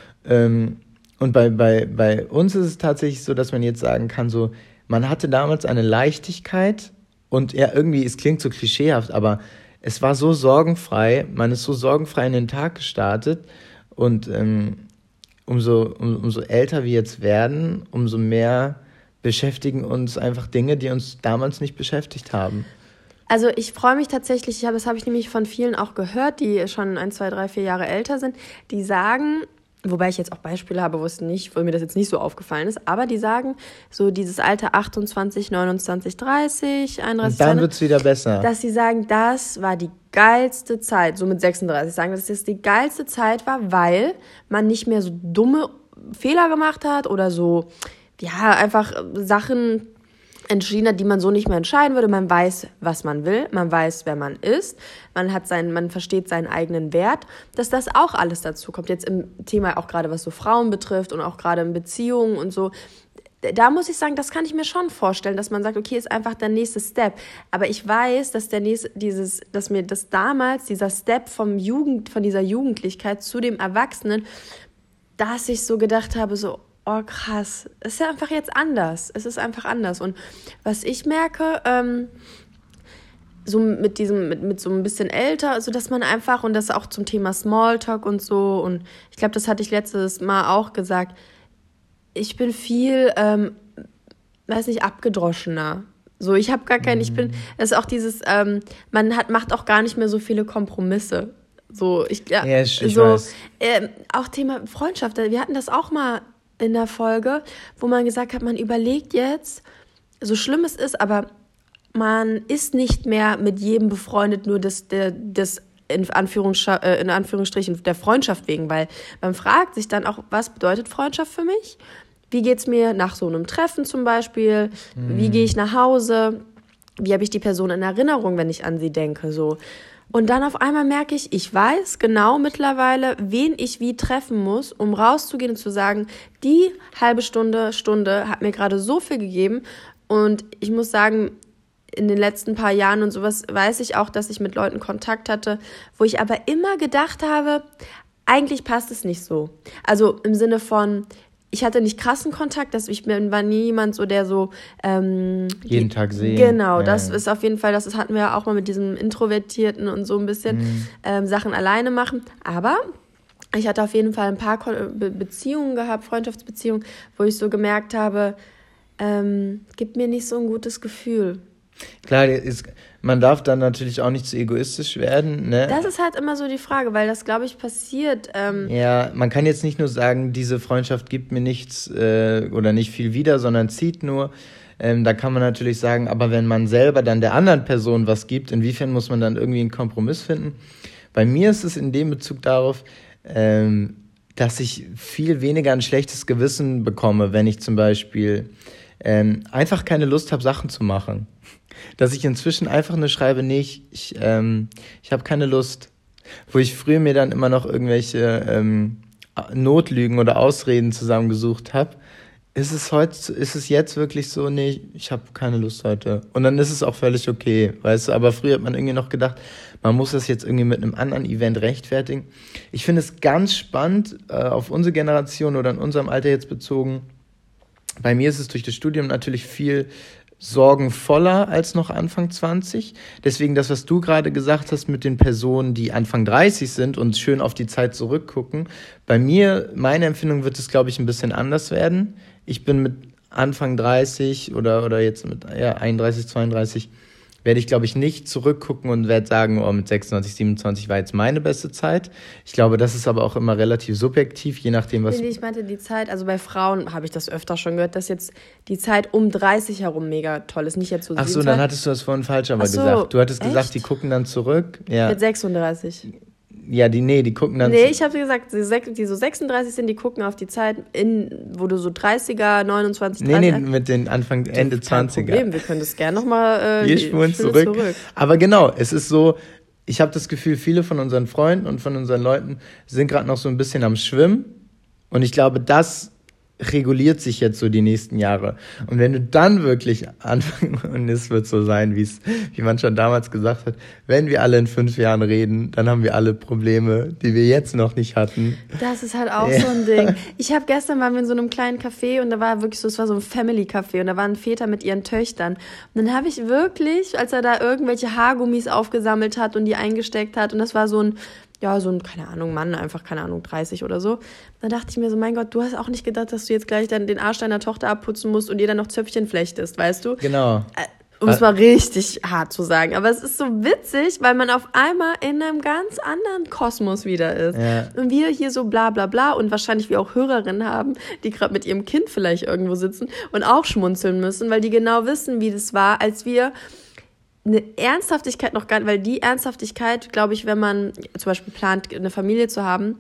Und bei, bei, bei uns ist es tatsächlich so, dass man jetzt sagen kann, so, man hatte damals eine Leichtigkeit und ja, irgendwie, es klingt so klischeehaft, aber es war so sorgenfrei, man ist so sorgenfrei in den Tag gestartet. Und ähm, umso, um, umso älter wir jetzt werden, umso mehr beschäftigen uns einfach Dinge, die uns damals nicht beschäftigt haben.
Also ich freue mich tatsächlich, ich hab, das habe ich nämlich von vielen auch gehört, die schon ein, zwei, drei, vier Jahre älter sind, die sagen, wobei ich jetzt auch Beispiele habe, wo es nicht, wo mir das jetzt nicht so aufgefallen ist, aber die sagen, so dieses Alter achtundzwanzig, neunundzwanzig, dreißig, einunddreißig,
und dann wird es wieder besser.
Dass sie sagen, das war die geilste Zeit, so mit sechsunddreißig sagen, dass das die geilste Zeit war, weil man nicht mehr so dumme Fehler gemacht hat oder so, ja, einfach Sachen entschieden hat, die man so nicht mehr entscheiden würde. Man weiß, was man will, man weiß, wer man ist, man hat seinen, man versteht seinen eigenen Wert, dass das auch alles dazu kommt. Jetzt im Thema auch gerade, was so Frauen betrifft und auch gerade in Beziehungen und so. Da muss ich sagen, das kann ich mir schon vorstellen, dass man sagt, okay, ist einfach der nächste Step. Aber ich weiß, dass der nächste, dieses, dass mir das damals, dieser Step vom Jugend, von dieser Jugendlichkeit zu dem Erwachsenen, dass ich so gedacht habe, so, oh krass, es ist ja einfach jetzt anders. Es ist einfach anders. Und was ich merke, ähm, so mit diesem, mit, mit so ein bisschen älter, also dass man einfach, und das auch zum Thema Smalltalk und so, und ich glaube, das hatte ich letztes Mal auch gesagt, ich bin viel, ähm, weiß nicht, abgedroschener. So, ich habe gar keinen, ich bin, es ist auch dieses, ähm, man hat, macht auch gar nicht mehr so viele Kompromisse. So, ich, ja,
ja ich, ich
so,
weiß.
Äh, auch Thema Freundschaft, wir hatten das auch mal in der Folge, wo man gesagt hat, man überlegt jetzt, so schlimm es ist, aber man ist nicht mehr mit jedem befreundet, nur des, der, des in, Anführungs- äh, in Anführungsstrichen der Freundschaft wegen, weil man fragt sich dann auch, was bedeutet Freundschaft für mich? Wie geht's mir nach so einem Treffen zum Beispiel? Mhm. Wie gehe ich nach Hause? Wie habe ich die Person in Erinnerung, wenn ich an sie denke? So. Und dann auf einmal merke ich, ich weiß genau mittlerweile, wen ich wie treffen muss, um rauszugehen und zu sagen, die halbe Stunde, Stunde hat mir gerade so viel gegeben. Und ich muss sagen, in den letzten paar Jahren und sowas weiß ich auch, dass ich mit Leuten Kontakt hatte, wo ich aber immer gedacht habe, eigentlich passt es nicht so. Also im Sinne von, ich hatte nicht krassen Kontakt, dass ich bin, war nie jemand so, der so ähm,
jeden die, Tag sehen.
Genau,
ja.
das ist auf jeden Fall, das hatten wir ja auch mal mit diesem Introvertierten und so ein bisschen mhm. ähm, Sachen alleine machen. Aber ich hatte auf jeden Fall ein paar Be- Beziehungen gehabt, Freundschaftsbeziehungen, wo ich so gemerkt habe, ähm, gibt mir nicht so ein gutes Gefühl.
Klar, ist, man darf dann natürlich auch nicht zu egoistisch werden. Ne?
Das ist halt immer so die Frage, weil das, glaube ich, passiert. Ähm
ja, man kann jetzt nicht nur sagen, diese Freundschaft gibt mir nichts äh, oder nicht viel wieder, sondern zieht nur. Ähm, da kann man natürlich sagen, aber wenn man selber dann der anderen Person was gibt, inwiefern muss man dann irgendwie einen Kompromiss finden? Bei mir ist es in dem Bezug darauf, ähm, dass ich viel weniger ein schlechtes Gewissen bekomme, wenn ich zum Beispiel ähm, einfach keine Lust habe, Sachen zu machen. Dass ich inzwischen einfach nur schreibe, nee, ich, ich, ähm, ich habe keine Lust. Wo ich früher mir dann immer noch irgendwelche ähm, Notlügen oder Ausreden zusammengesucht habe, ist es heute, ist es jetzt wirklich so, nee, ich habe keine Lust heute. Und dann ist es auch völlig okay, weißt du. Aber früher hat man irgendwie noch gedacht, man muss das jetzt irgendwie mit einem anderen Event rechtfertigen. Ich finde es ganz spannend, äh, auf unsere Generation oder in unserem Alter jetzt bezogen. Bei mir ist es durch das Studium natürlich viel sorgenvoller als noch Anfang zwanzig. Deswegen das, was du gerade gesagt hast mit den Personen, die Anfang dreißig sind und schön auf die Zeit zurückgucken. Bei mir, meine Empfindung wird es, glaube ich, ein bisschen anders werden. Ich bin mit Anfang dreißig oder, oder jetzt mit ja, einunddreißig, zweiunddreißig, werde ich, glaube ich, nicht zurückgucken und werde sagen, oh, mit sechsundzwanzig, siebenundzwanzig war jetzt meine beste Zeit. Ich glaube, das ist aber auch immer relativ subjektiv, je nachdem, was...
Nee, ich meinte die Zeit, also bei Frauen habe ich das öfter schon gehört, dass jetzt die Zeit um dreißig herum mega toll ist, nicht jetzt so...
Ach so, dann hattest du das vorhin falsch aber so, gesagt. Du hattest echt? gesagt, die gucken dann zurück. Ja.
Mit sechsunddreißig.
Ja, die, nee, die gucken dann...
Nee, ich habe gesagt, die, die so sechsunddreißig sind, die gucken auf die Zeit, in, wo du so dreißiger, neunundzwanzig, dreißig...
Nee, nee, mit den Anfang, Ende zwanziger.
Problem, wir können das gerne nochmal... Äh,
Wir spulen zurück. zurück. Aber genau, es ist so, ich habe das Gefühl, viele von unseren Freunden und von unseren Leuten sind gerade noch so ein bisschen am Schwimmen. Und ich glaube, das reguliert sich jetzt so die nächsten Jahre. Und wenn du dann wirklich anfangen, und es wird so sein, wie es, wie man schon damals gesagt hat, wenn wir alle in fünf Jahren reden, dann haben wir alle Probleme, die wir jetzt noch nicht hatten.
Das ist halt auch ja. so ein Ding. Ich habe gestern waren wir in so einem kleinen Café und da war wirklich so, es war so ein Family-Café und da waren Väter mit ihren Töchtern. Und dann habe ich wirklich, als er da irgendwelche Haargummis aufgesammelt hat und die eingesteckt hat und das war so ein ja, so ein, keine Ahnung, Mann, einfach, keine Ahnung, dreißig oder so. Da dachte ich mir so, mein Gott, du hast auch nicht gedacht, dass du jetzt gleich dann den Arsch deiner Tochter abputzen musst und ihr dann noch Zöpfchen flechtest, weißt du?
Genau.
Um es mal richtig hart zu sagen. Aber es ist so witzig, weil man auf einmal in einem ganz anderen Kosmos wieder ist.
Ja.
Und wir hier so bla bla bla und wahrscheinlich wir auch Hörerinnen haben, die gerade mit ihrem Kind vielleicht irgendwo sitzen und auch schmunzeln müssen, weil die genau wissen, wie das war, als wir eine Ernsthaftigkeit noch gar nicht, weil die Ernsthaftigkeit, glaube ich, wenn man zum Beispiel plant, eine Familie zu haben,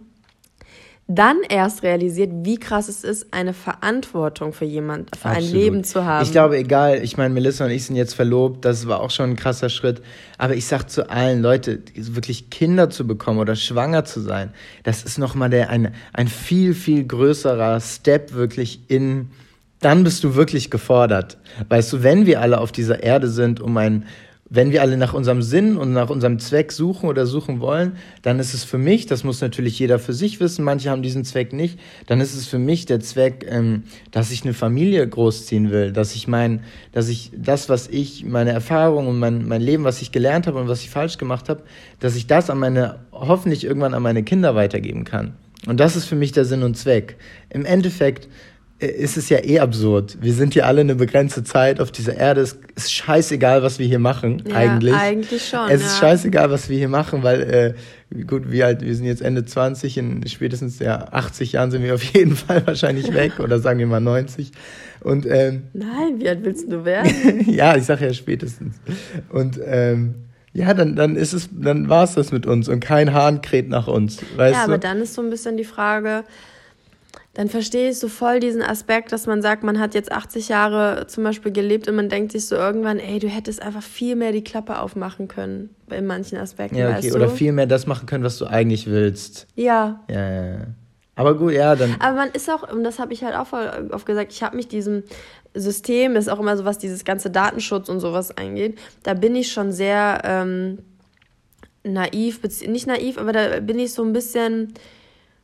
dann erst realisiert, wie krass es ist, eine Verantwortung für jemand, für Absolut. ein Leben zu haben.
Ich glaube, egal, ich meine, Melissa und ich sind jetzt verlobt, das war auch schon ein krasser Schritt, aber ich sag zu allen, Leute, wirklich Kinder zu bekommen oder schwanger zu sein, das ist nochmal der, ein, ein viel, viel größerer Step wirklich in, dann bist du wirklich gefordert. Weißt du, wenn wir alle auf dieser Erde sind, um ein Wenn wir alle nach unserem Sinn und nach unserem Zweck suchen oder suchen wollen, dann ist es für mich, das muss natürlich jeder für sich wissen, manche haben diesen Zweck nicht, dann ist es für mich der Zweck, ähm, dass ich eine Familie großziehen will, dass ich mein, dass ich das, was ich, meine Erfahrung und mein, mein Leben, was ich gelernt habe und was ich falsch gemacht habe, dass ich das an meine, hoffentlich irgendwann an meine Kinder weitergeben kann. Und das ist für mich der Sinn und Zweck. Im Endeffekt ist es ja eh absurd. Wir sind hier alle eine begrenzte Zeit auf dieser Erde. Es ist scheißegal, was wir hier machen,
ja,
eigentlich.
eigentlich schon,
Es
ja.
ist scheißegal, was wir hier machen, weil, äh, gut, wir, halt, wir sind jetzt Ende zwanzig, in spätestens ja, achtzig Jahren sind wir auf jeden Fall wahrscheinlich weg, oder sagen wir mal neunzig. Und, ähm,
Nein, wie alt willst du werden?
ja, ich sag ja spätestens. Und, ähm, ja, dann, dann ist es, dann war's das mit uns und kein Hahn kräht nach uns, weißt
ja,
du?
aber dann ist so ein bisschen die Frage, dann verstehe ich so voll diesen Aspekt, dass man sagt, man hat jetzt achtzig Jahre zum Beispiel gelebt und man denkt sich so irgendwann, ey, du hättest einfach viel mehr die Klappe aufmachen können bei manchen Aspekten,
ja, okay.
weißt du?
Oder viel mehr das machen können, was du eigentlich willst.
Ja.
Ja, ja, ja. Aber gut, ja, dann...
Aber man ist auch, und das habe ich halt auch voll oft gesagt, ich habe mich diesem System, ist auch immer so, was dieses ganze Datenschutz und sowas eingeht, da bin ich schon sehr ähm, naiv, nicht naiv, aber da bin ich so ein bisschen...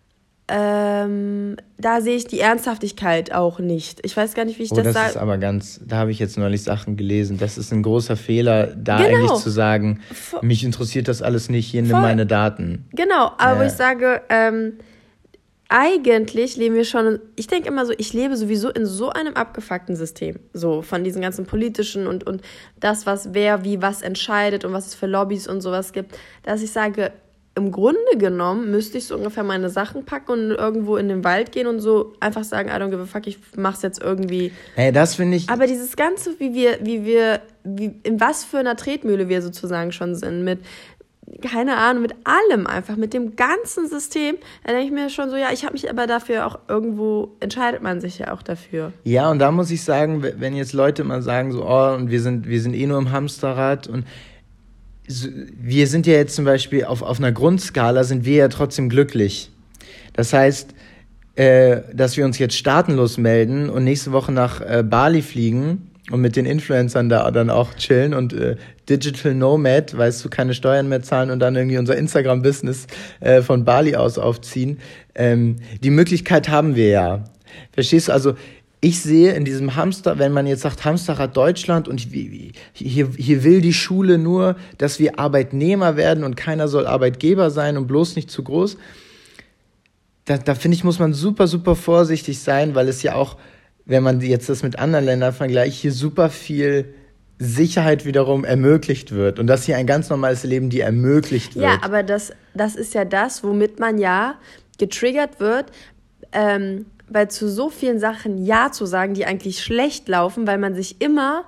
ähm, da sehe ich die Ernsthaftigkeit auch nicht. Ich weiß gar nicht, wie ich
oh,
das
das
sage.
ist aber ganz, da habe ich jetzt neulich Sachen gelesen. Das ist ein großer Fehler, da
Genau.
eigentlich zu sagen,
Vo-
mich interessiert das alles nicht, hier nimm
Voll.
meine Daten.
Genau, aber
Ja.
wo ich sage, ähm, eigentlich leben wir schon, ich denke immer so, ich lebe sowieso in so einem abgefuckten System, so von diesen ganzen politischen und, und das, was wer wie was entscheidet und was es für Lobbys und sowas gibt, dass ich sage, im Grunde genommen müsste ich so ungefähr meine Sachen packen und irgendwo in den Wald gehen und so einfach sagen, I don't give a fuck, ich mach's jetzt irgendwie.
Hey, das finde ich...
Aber dieses Ganze, wie wir, wie wir, wie, in was für einer Tretmühle wir sozusagen schon sind, mit, keine Ahnung, mit allem einfach, mit dem ganzen System, da denke ich mir schon so, ja, ich habe mich aber dafür auch irgendwo, entscheidet man sich ja auch dafür.
Ja, und da muss ich sagen, wenn jetzt Leute mal sagen so, oh, und wir sind, wir sind eh nur im Hamsterrad und so, wir sind ja jetzt zum Beispiel auf, auf einer Grundskala sind wir ja trotzdem glücklich. Das heißt, äh, dass wir uns jetzt staatenlos melden und nächste Woche nach äh, Bali fliegen und mit den Influencern da dann auch chillen und äh, Digital Nomad, weißt du, keine Steuern mehr zahlen und dann irgendwie unser Instagram-Business äh, von Bali aus aufziehen. Ähm, die Möglichkeit haben wir ja. Verstehst du? Also ich sehe in diesem Hamster, wenn man jetzt sagt Hamsterrad Deutschland und hier, hier will die Schule nur, dass wir Arbeitnehmer werden und keiner soll Arbeitgeber sein und bloß nicht zu groß. Da, da finde ich, muss man super, super vorsichtig sein, weil es ja auch, wenn man jetzt das mit anderen Ländern vergleicht, hier super viel Sicherheit wiederum ermöglicht wird und dass hier ein ganz normales Leben dir ermöglicht wird.
Ja, aber das, das ist ja das, womit man ja getriggert wird, ähm, weil zu so vielen Sachen Ja zu sagen, die eigentlich schlecht laufen, weil man sich immer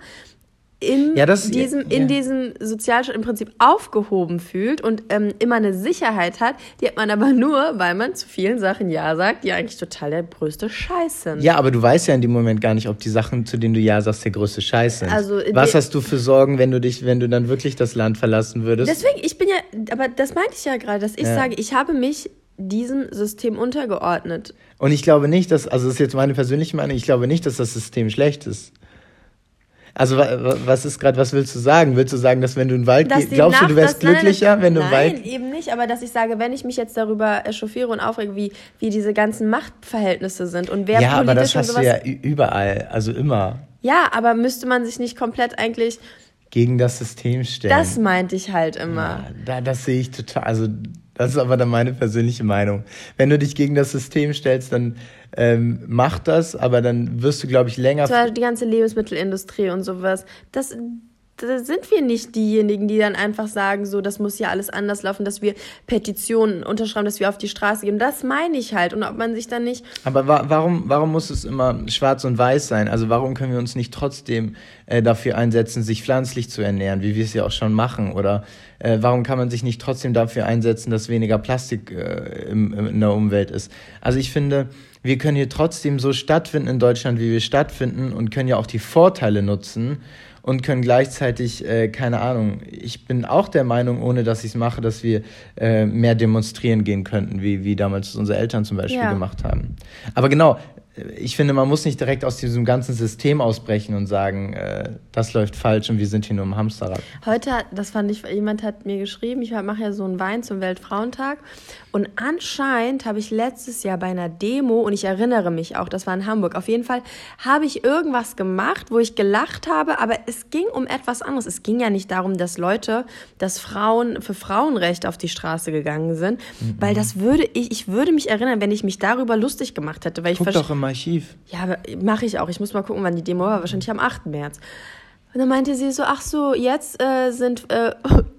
in
ja, das,
diesem,
ja.
in diesem Sozialstaat im Prinzip aufgehoben fühlt und ähm, immer eine Sicherheit hat, die hat man aber nur, weil man zu vielen Sachen Ja sagt, die eigentlich total der größte Scheiß sind.
Ja, aber du weißt ja in dem Moment gar nicht, ob die Sachen, zu denen du Ja sagst, der größte Scheiß sind.
Also,
was
de-
hast du für Sorgen, wenn du dich, wenn du dann wirklich das Land verlassen würdest?
Deswegen, ich bin ja, aber das meinte ich ja gerade, dass ich
Ja.
sage, ich habe mich diesem System untergeordnet.
Und ich glaube nicht, dass, also das ist jetzt meine persönliche Meinung, ich glaube nicht, dass das System schlecht ist. Also wa- was ist gerade, was willst du sagen? Willst du sagen, dass wenn du in den Wald
Dass
gehst,
die
glaubst du,
Nacht-
du wärst
dass- nein, nein,
glücklicher, wenn du im Wald...
Nein, eben nicht, aber dass ich sage, wenn ich mich jetzt darüber echauffiere und aufrege, wie, wie diese ganzen Machtverhältnisse sind und wer
Ja, aber das
politisch und
hast du
sowas...
ja ü- überall, also immer
Ja, aber müsste man sich nicht komplett eigentlich...
gegen das System stellen.
Das meinte ich halt immer.
Ja, da, das sehe ich total, also das ist aber dann meine persönliche Meinung. Wenn du dich gegen das System stellst, dann ähm, mach das, aber dann wirst du, glaube ich, länger...
Zum Beispiel die ganze Lebensmittelindustrie und sowas. Das, da sind wir nicht diejenigen, die dann einfach sagen, so, das muss ja alles anders laufen, dass wir Petitionen unterschreiben, dass wir auf die Straße gehen. Das meine ich halt. Und ob man sich dann nicht...
Aber wa- warum, warum muss es immer schwarz und weiß sein? Also warum können wir uns nicht trotzdem äh, dafür einsetzen, sich pflanzlich zu ernähren, wie wir es ja auch schon machen? Oder äh, warum kann man sich nicht trotzdem dafür einsetzen, dass weniger Plastik äh, im, im, in der Umwelt ist? Also ich finde, wir können hier trotzdem so stattfinden in Deutschland, wie wir stattfinden und können ja auch die Vorteile nutzen und können gleichzeitig, äh, keine Ahnung, ich bin auch der Meinung, ohne dass ich es mache, dass wir äh, mehr demonstrieren gehen könnten, wie, wie damals unsere Eltern zum Beispiel
Ja.
gemacht haben. Aber genau, ich finde, man muss nicht direkt aus diesem ganzen System ausbrechen und sagen, äh, das läuft falsch und wir sind hier nur im Hamsterrad.
Heute, hat- das fand ich, jemand hat mir geschrieben, ich mache ja so einen Wein zum Weltfrauentag und anscheinend habe ich letztes Jahr bei einer Demo, und ich erinnere mich auch, das war in Hamburg, auf jeden Fall habe ich irgendwas gemacht, wo ich gelacht habe, aber es ging um etwas anderes. Es ging ja nicht darum, dass Leute, dass Frauen für Frauenrechte auf die Straße gegangen sind, mhm. weil das würde ich, ich würde mich erinnern, wenn ich mich darüber lustig gemacht hätte, weil ich
Guck
verste-
doch im Archiv.
Ja, aber mache ich auch. Ich muss mal gucken, wann die Demo war. Wahrscheinlich am achten März. Und dann meinte sie so, ach so, jetzt äh, sind, äh,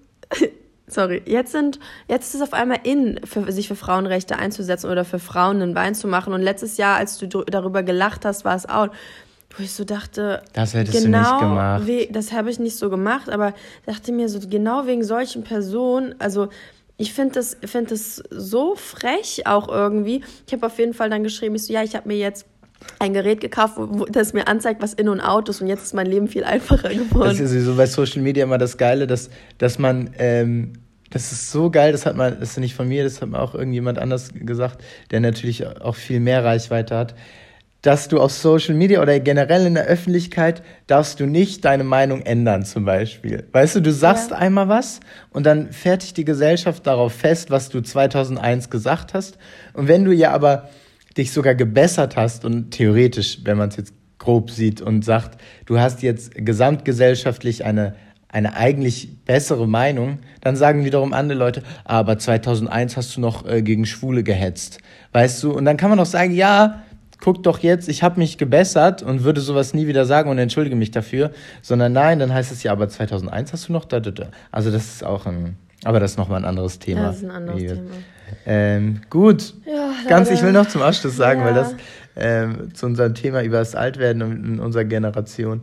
sorry, jetzt sind, jetzt ist es auf einmal in, für, sich für Frauenrechte einzusetzen oder für Frauen einen Wein zu machen. Und letztes Jahr, als du dr- darüber gelacht hast, war es out. Wo ich so dachte,
Das hättest
genau,
du nicht gemacht.
We- das habe ich nicht so gemacht, aber dachte mir so, genau wegen solchen Personen, also ich finde das, find das so frech auch irgendwie. Ich habe auf jeden Fall dann geschrieben, ich so, ja, ich habe mir jetzt ein Gerät gekauft, wo, wo das mir anzeigt, was in und out ist, und jetzt ist mein Leben viel einfacher geworden.
Das ist ja sowieso bei Social Media immer das Geile, dass, dass man, ähm, das ist so geil, das hat man, das ist nicht von mir, das hat mir auch irgendjemand anders gesagt, der natürlich auch viel mehr Reichweite hat. dass du auf Social Media oder generell in der Öffentlichkeit darfst du nicht deine Meinung ändern zum Beispiel. Weißt du, du sagst ja. einmal was und dann fertigt die Gesellschaft darauf fest, was du zweitausendeins gesagt hast. Und wenn du ja aber dich sogar gebessert hast und theoretisch, wenn man es jetzt grob sieht und sagt, du hast jetzt gesamtgesellschaftlich eine, eine eigentlich bessere Meinung, dann sagen wiederum andere Leute, ah, aber zweitausendeins hast du noch äh, gegen Schwule gehetzt. Weißt du, und dann kann man doch sagen, ja, guck doch jetzt, ich habe mich gebessert und würde sowas nie wieder sagen und entschuldige mich dafür, sondern nein, dann heißt es ja, aber zweitausendeins hast du noch da, da, da. Also das ist auch ein, aber das ist nochmal ein anderes Thema.
Ja, das ist ein anderes Thema.
Ähm, gut,
ja,
ganz, ich will noch zum Abschluss sagen,
ja.
weil das ähm, zu unserem Thema über das Altwerden in unserer Generation,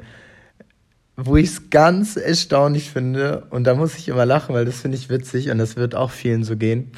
wo ich es ganz erstaunlich finde, und da muss ich immer lachen, weil das finde ich witzig und das wird auch vielen so gehen.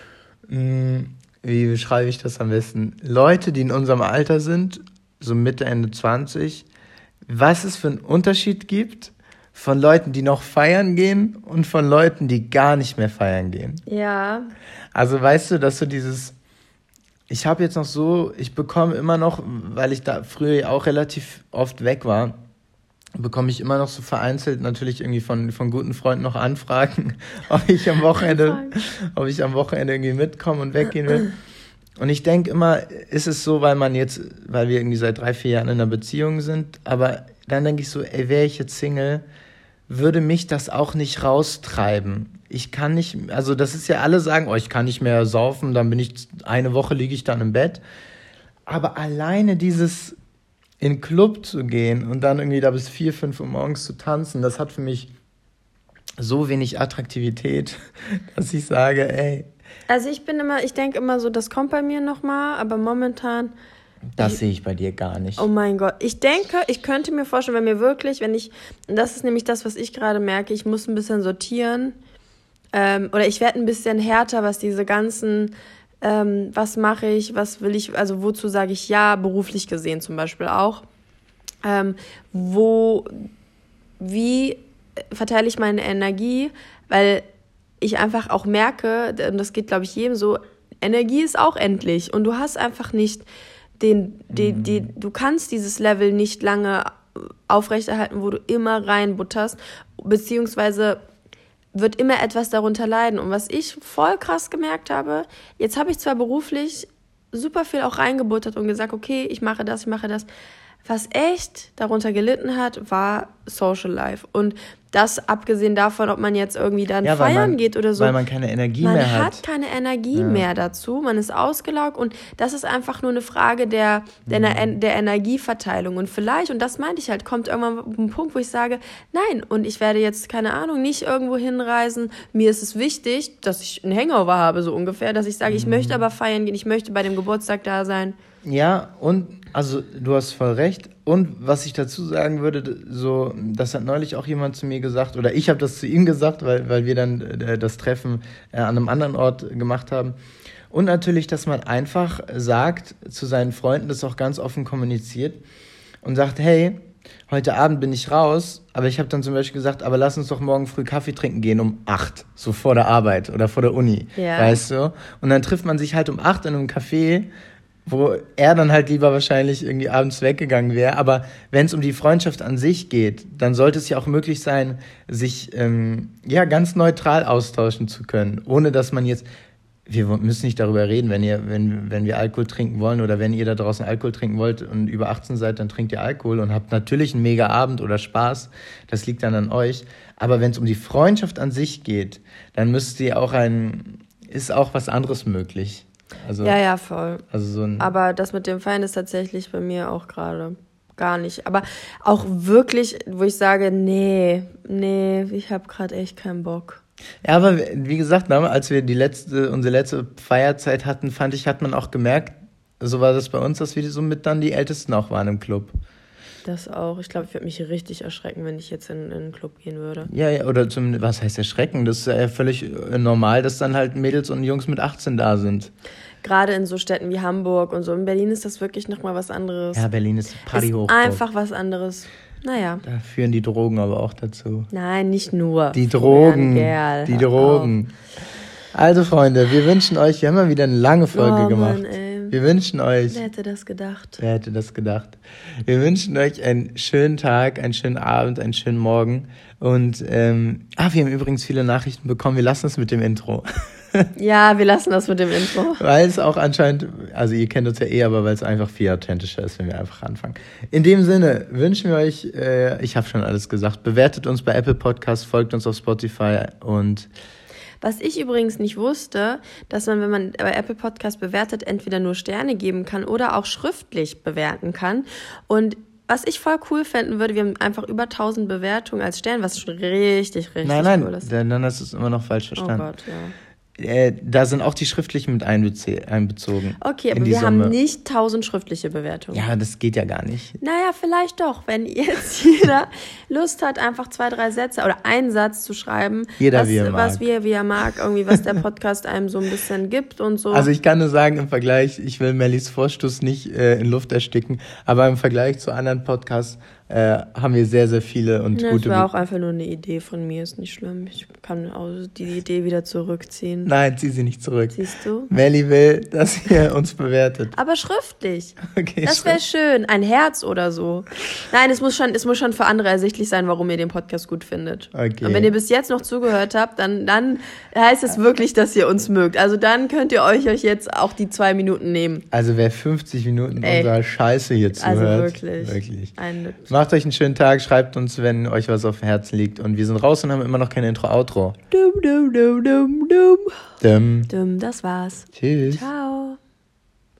Hm, Wie beschreibe ich das am besten? Leute, die in unserem Alter sind, so Mitte, Ende zwanzig, was es für einen Unterschied gibt von Leuten, die noch feiern gehen und von Leuten, die gar nicht mehr feiern gehen.
Ja.
Also weißt du, dass du dieses, ich habe jetzt noch so, ich bekomme immer noch, weil ich da früher auch relativ oft weg war, bekomme ich immer noch so vereinzelt natürlich irgendwie von, von guten Freunden noch Anfragen, ob ich am Wochenende, ob ich am Wochenende irgendwie mitkommen und weggehen will. Und ich denke immer, ist es so, weil man jetzt, weil wir irgendwie seit drei, vier Jahren in einer Beziehung sind, aber dann denke ich so, ey, wäre ich jetzt Single, würde mich das auch nicht raustreiben. Ich kann nicht, also das ist ja, alle sagen, oh, ich kann nicht mehr saufen, dann bin ich, eine Woche liege ich dann im Bett. Aber alleine dieses in den Club zu gehen und dann irgendwie da bis vier, fünf Uhr morgens zu tanzen, das hat für mich so wenig Attraktivität, dass ich sage, ey.
Also ich bin immer, ich denke immer so, das kommt bei mir nochmal, aber momentan.
Das ich, sehe ich bei dir gar nicht.
Oh mein Gott. Ich denke, ich könnte mir vorstellen, wenn mir wirklich, wenn ich, das ist nämlich das, was ich gerade merke, ich muss ein bisschen sortieren, ähm, oder ich werde ein bisschen härter, was diese ganzen, ähm, was mache ich, was will ich, also wozu sage ich ja, beruflich gesehen zum Beispiel auch, ähm, wo, wie verteile ich meine Energie, weil ich einfach auch merke, und das geht, glaube ich, jedem so, Energie ist auch endlich und du hast einfach nicht den, den, den, du kannst dieses Level nicht lange aufrechterhalten, wo du immer reinbutterst, beziehungsweise wird immer etwas darunter leiden. Und was ich voll krass gemerkt habe, jetzt habe ich zwar beruflich super viel auch reingebuttert und gesagt, okay, ich mache das, ich mache das. Was echt darunter gelitten hat, war Social Life. Und das abgesehen davon, ob man jetzt irgendwie dann ja, feiern man, geht oder so.
Weil man keine Energie
man
mehr hat.
Man hat keine Energie ja. mehr dazu. Man ist ausgelaugt. Und das ist einfach nur eine Frage der, der, mhm. der Energieverteilung. Und vielleicht, und das meinte ich halt, kommt irgendwann ein Punkt, wo ich sage, nein, und ich werde jetzt, keine Ahnung, nicht irgendwo hinreisen. Mir ist es wichtig, dass ich einen Hangover habe, so ungefähr, dass ich sage, mhm. ich möchte aber feiern gehen, ich möchte bei dem Geburtstag da sein.
Ja, und also du hast voll recht. Und was ich dazu sagen würde, so, das hat neulich auch jemand zu mir gesagt, oder ich habe das zu ihm gesagt, weil, weil wir dann äh, das Treffen äh, an einem anderen Ort gemacht haben. Und natürlich, dass man einfach sagt zu seinen Freunden, das auch ganz offen kommuniziert und sagt, hey, heute Abend bin ich raus, aber ich habe dann zum Beispiel gesagt, aber lass uns doch morgen früh Kaffee trinken gehen um acht, so vor der Arbeit oder vor der Uni, ja. weißt du? Und dann trifft man sich halt um acht in einem Café, wo er dann halt lieber wahrscheinlich irgendwie abends weggegangen wäre. Aber wenn es um die Freundschaft an sich geht, dann sollte es ja auch möglich sein, sich ähm, ja ganz neutral austauschen zu können, ohne dass man jetzt, wir müssen nicht darüber reden, wenn ihr, wenn, wenn wir Alkohol trinken wollen oder wenn ihr da draußen Alkohol trinken wollt und über achtzehn seid, dann trinkt ihr Alkohol und habt natürlich einen mega Abend oder Spaß. Das liegt dann an euch. Aber wenn es um die Freundschaft an sich geht, dann müsst ihr auch ein, ist auch was anderes möglich. Also,
ja, ja, voll.
Also so ein
Aber das mit dem Feiern ist tatsächlich bei mir auch gerade gar nicht. Aber auch wirklich, wo ich sage, nee, nee, ich habe gerade echt keinen Bock.
Ja, aber wie gesagt, als wir die letzte, unsere letzte Feierzeit hatten, fand ich, hat man auch gemerkt, so war das bei uns, dass wir so mit dann die Ältesten auch waren im Club.
Das auch. Ich glaube, ich würde mich richtig erschrecken, wenn ich jetzt in, in einen Club gehen würde.
Ja, ja, oder zum, was heißt erschrecken? Das ist ja völlig normal, dass dann halt Mädels und Jungs mit achtzehn da sind.
Gerade in so Städten wie Hamburg und so. In Berlin ist das wirklich nochmal was anderes.
Ja, Berlin ist Party hoch.
Einfach was anderes. Naja.
Da führen die Drogen aber auch dazu.
Nein, nicht nur.
Die Drogen. Ja, die Drogen. Also, Freunde, wir wünschen euch, wir haben mal wieder eine lange Folge
oh,
gemacht.
Mann, ey. schön.
Wir wünschen euch...
Wer hätte das gedacht?
Wer hätte das gedacht? Wir wünschen euch einen schönen Tag, einen schönen Abend, einen schönen Morgen. Und, ähm, ah, wir haben übrigens viele Nachrichten bekommen. Wir lassen es mit dem Intro.
Ja, wir lassen das mit dem Intro.
Weil es auch anscheinend, also ihr kennt uns ja eh, aber weil es einfach viel authentischer ist, wenn wir einfach anfangen. In dem Sinne wünschen wir euch, äh, ich habe schon alles gesagt, bewertet uns bei Apple Podcasts, folgt uns auf Spotify und...
Was ich übrigens nicht wusste, dass man, wenn man bei Apple Podcast bewertet, entweder nur Sterne geben kann oder auch schriftlich bewerten kann. Und was ich voll cool fänden würde, wir haben einfach über tausend Bewertungen als Stern, was schon richtig, richtig
nein, nein,
cool ist.
Nein, dann hast du es immer noch falsch verstanden.
Oh Gott, ja.
Äh, da sind auch die schriftlichen mit einbeze- einbezogen.
Okay, aber wir Summe. haben nicht tausend schriftliche Bewertungen.
Ja, das geht ja gar nicht.
Naja, vielleicht doch, wenn jetzt jeder Lust hat, einfach zwei, drei Sätze oder einen Satz zu schreiben,
jeder
was,
wie er mag.
was wir, wie er mag, irgendwie, was der Podcast einem so ein bisschen gibt und so.
Also ich kann nur sagen, im Vergleich, ich will Mellies Vorstoß nicht äh, in Luft ersticken, aber im Vergleich zu anderen Podcasts äh, haben wir sehr, sehr viele und
ja,
gute...
Das war auch einfach nur eine Idee von mir, ist nicht schlimm. Ich kann auch die Idee wieder zurückziehen.
Nein, zieh sie nicht zurück.
Siehst du?
Melli will, dass ihr uns bewertet.
Aber schriftlich.
Okay,
das wäre schön. Ein Herz oder so. Nein, es muss schon, es muss schon für andere ersichtlich sein, warum ihr den Podcast gut findet.
Okay.
Und wenn ihr bis jetzt noch zugehört habt, dann, dann heißt es wirklich, dass ihr uns mögt. Also dann könnt ihr euch, euch jetzt auch die zwei Minuten nehmen.
Also wer fünfzig Minuten
Ey.
unserer Scheiße hier zuhört.
Also wirklich.
Wirklich.
Ein
Macht euch einen schönen Tag, schreibt uns, wenn euch was auf dem Herzen liegt. Und wir sind raus und haben immer noch kein Intro-Outro.
Dum, dum, dum, dum, dum.
Dum.
Dum, das war's.
Tschüss.
Ciao.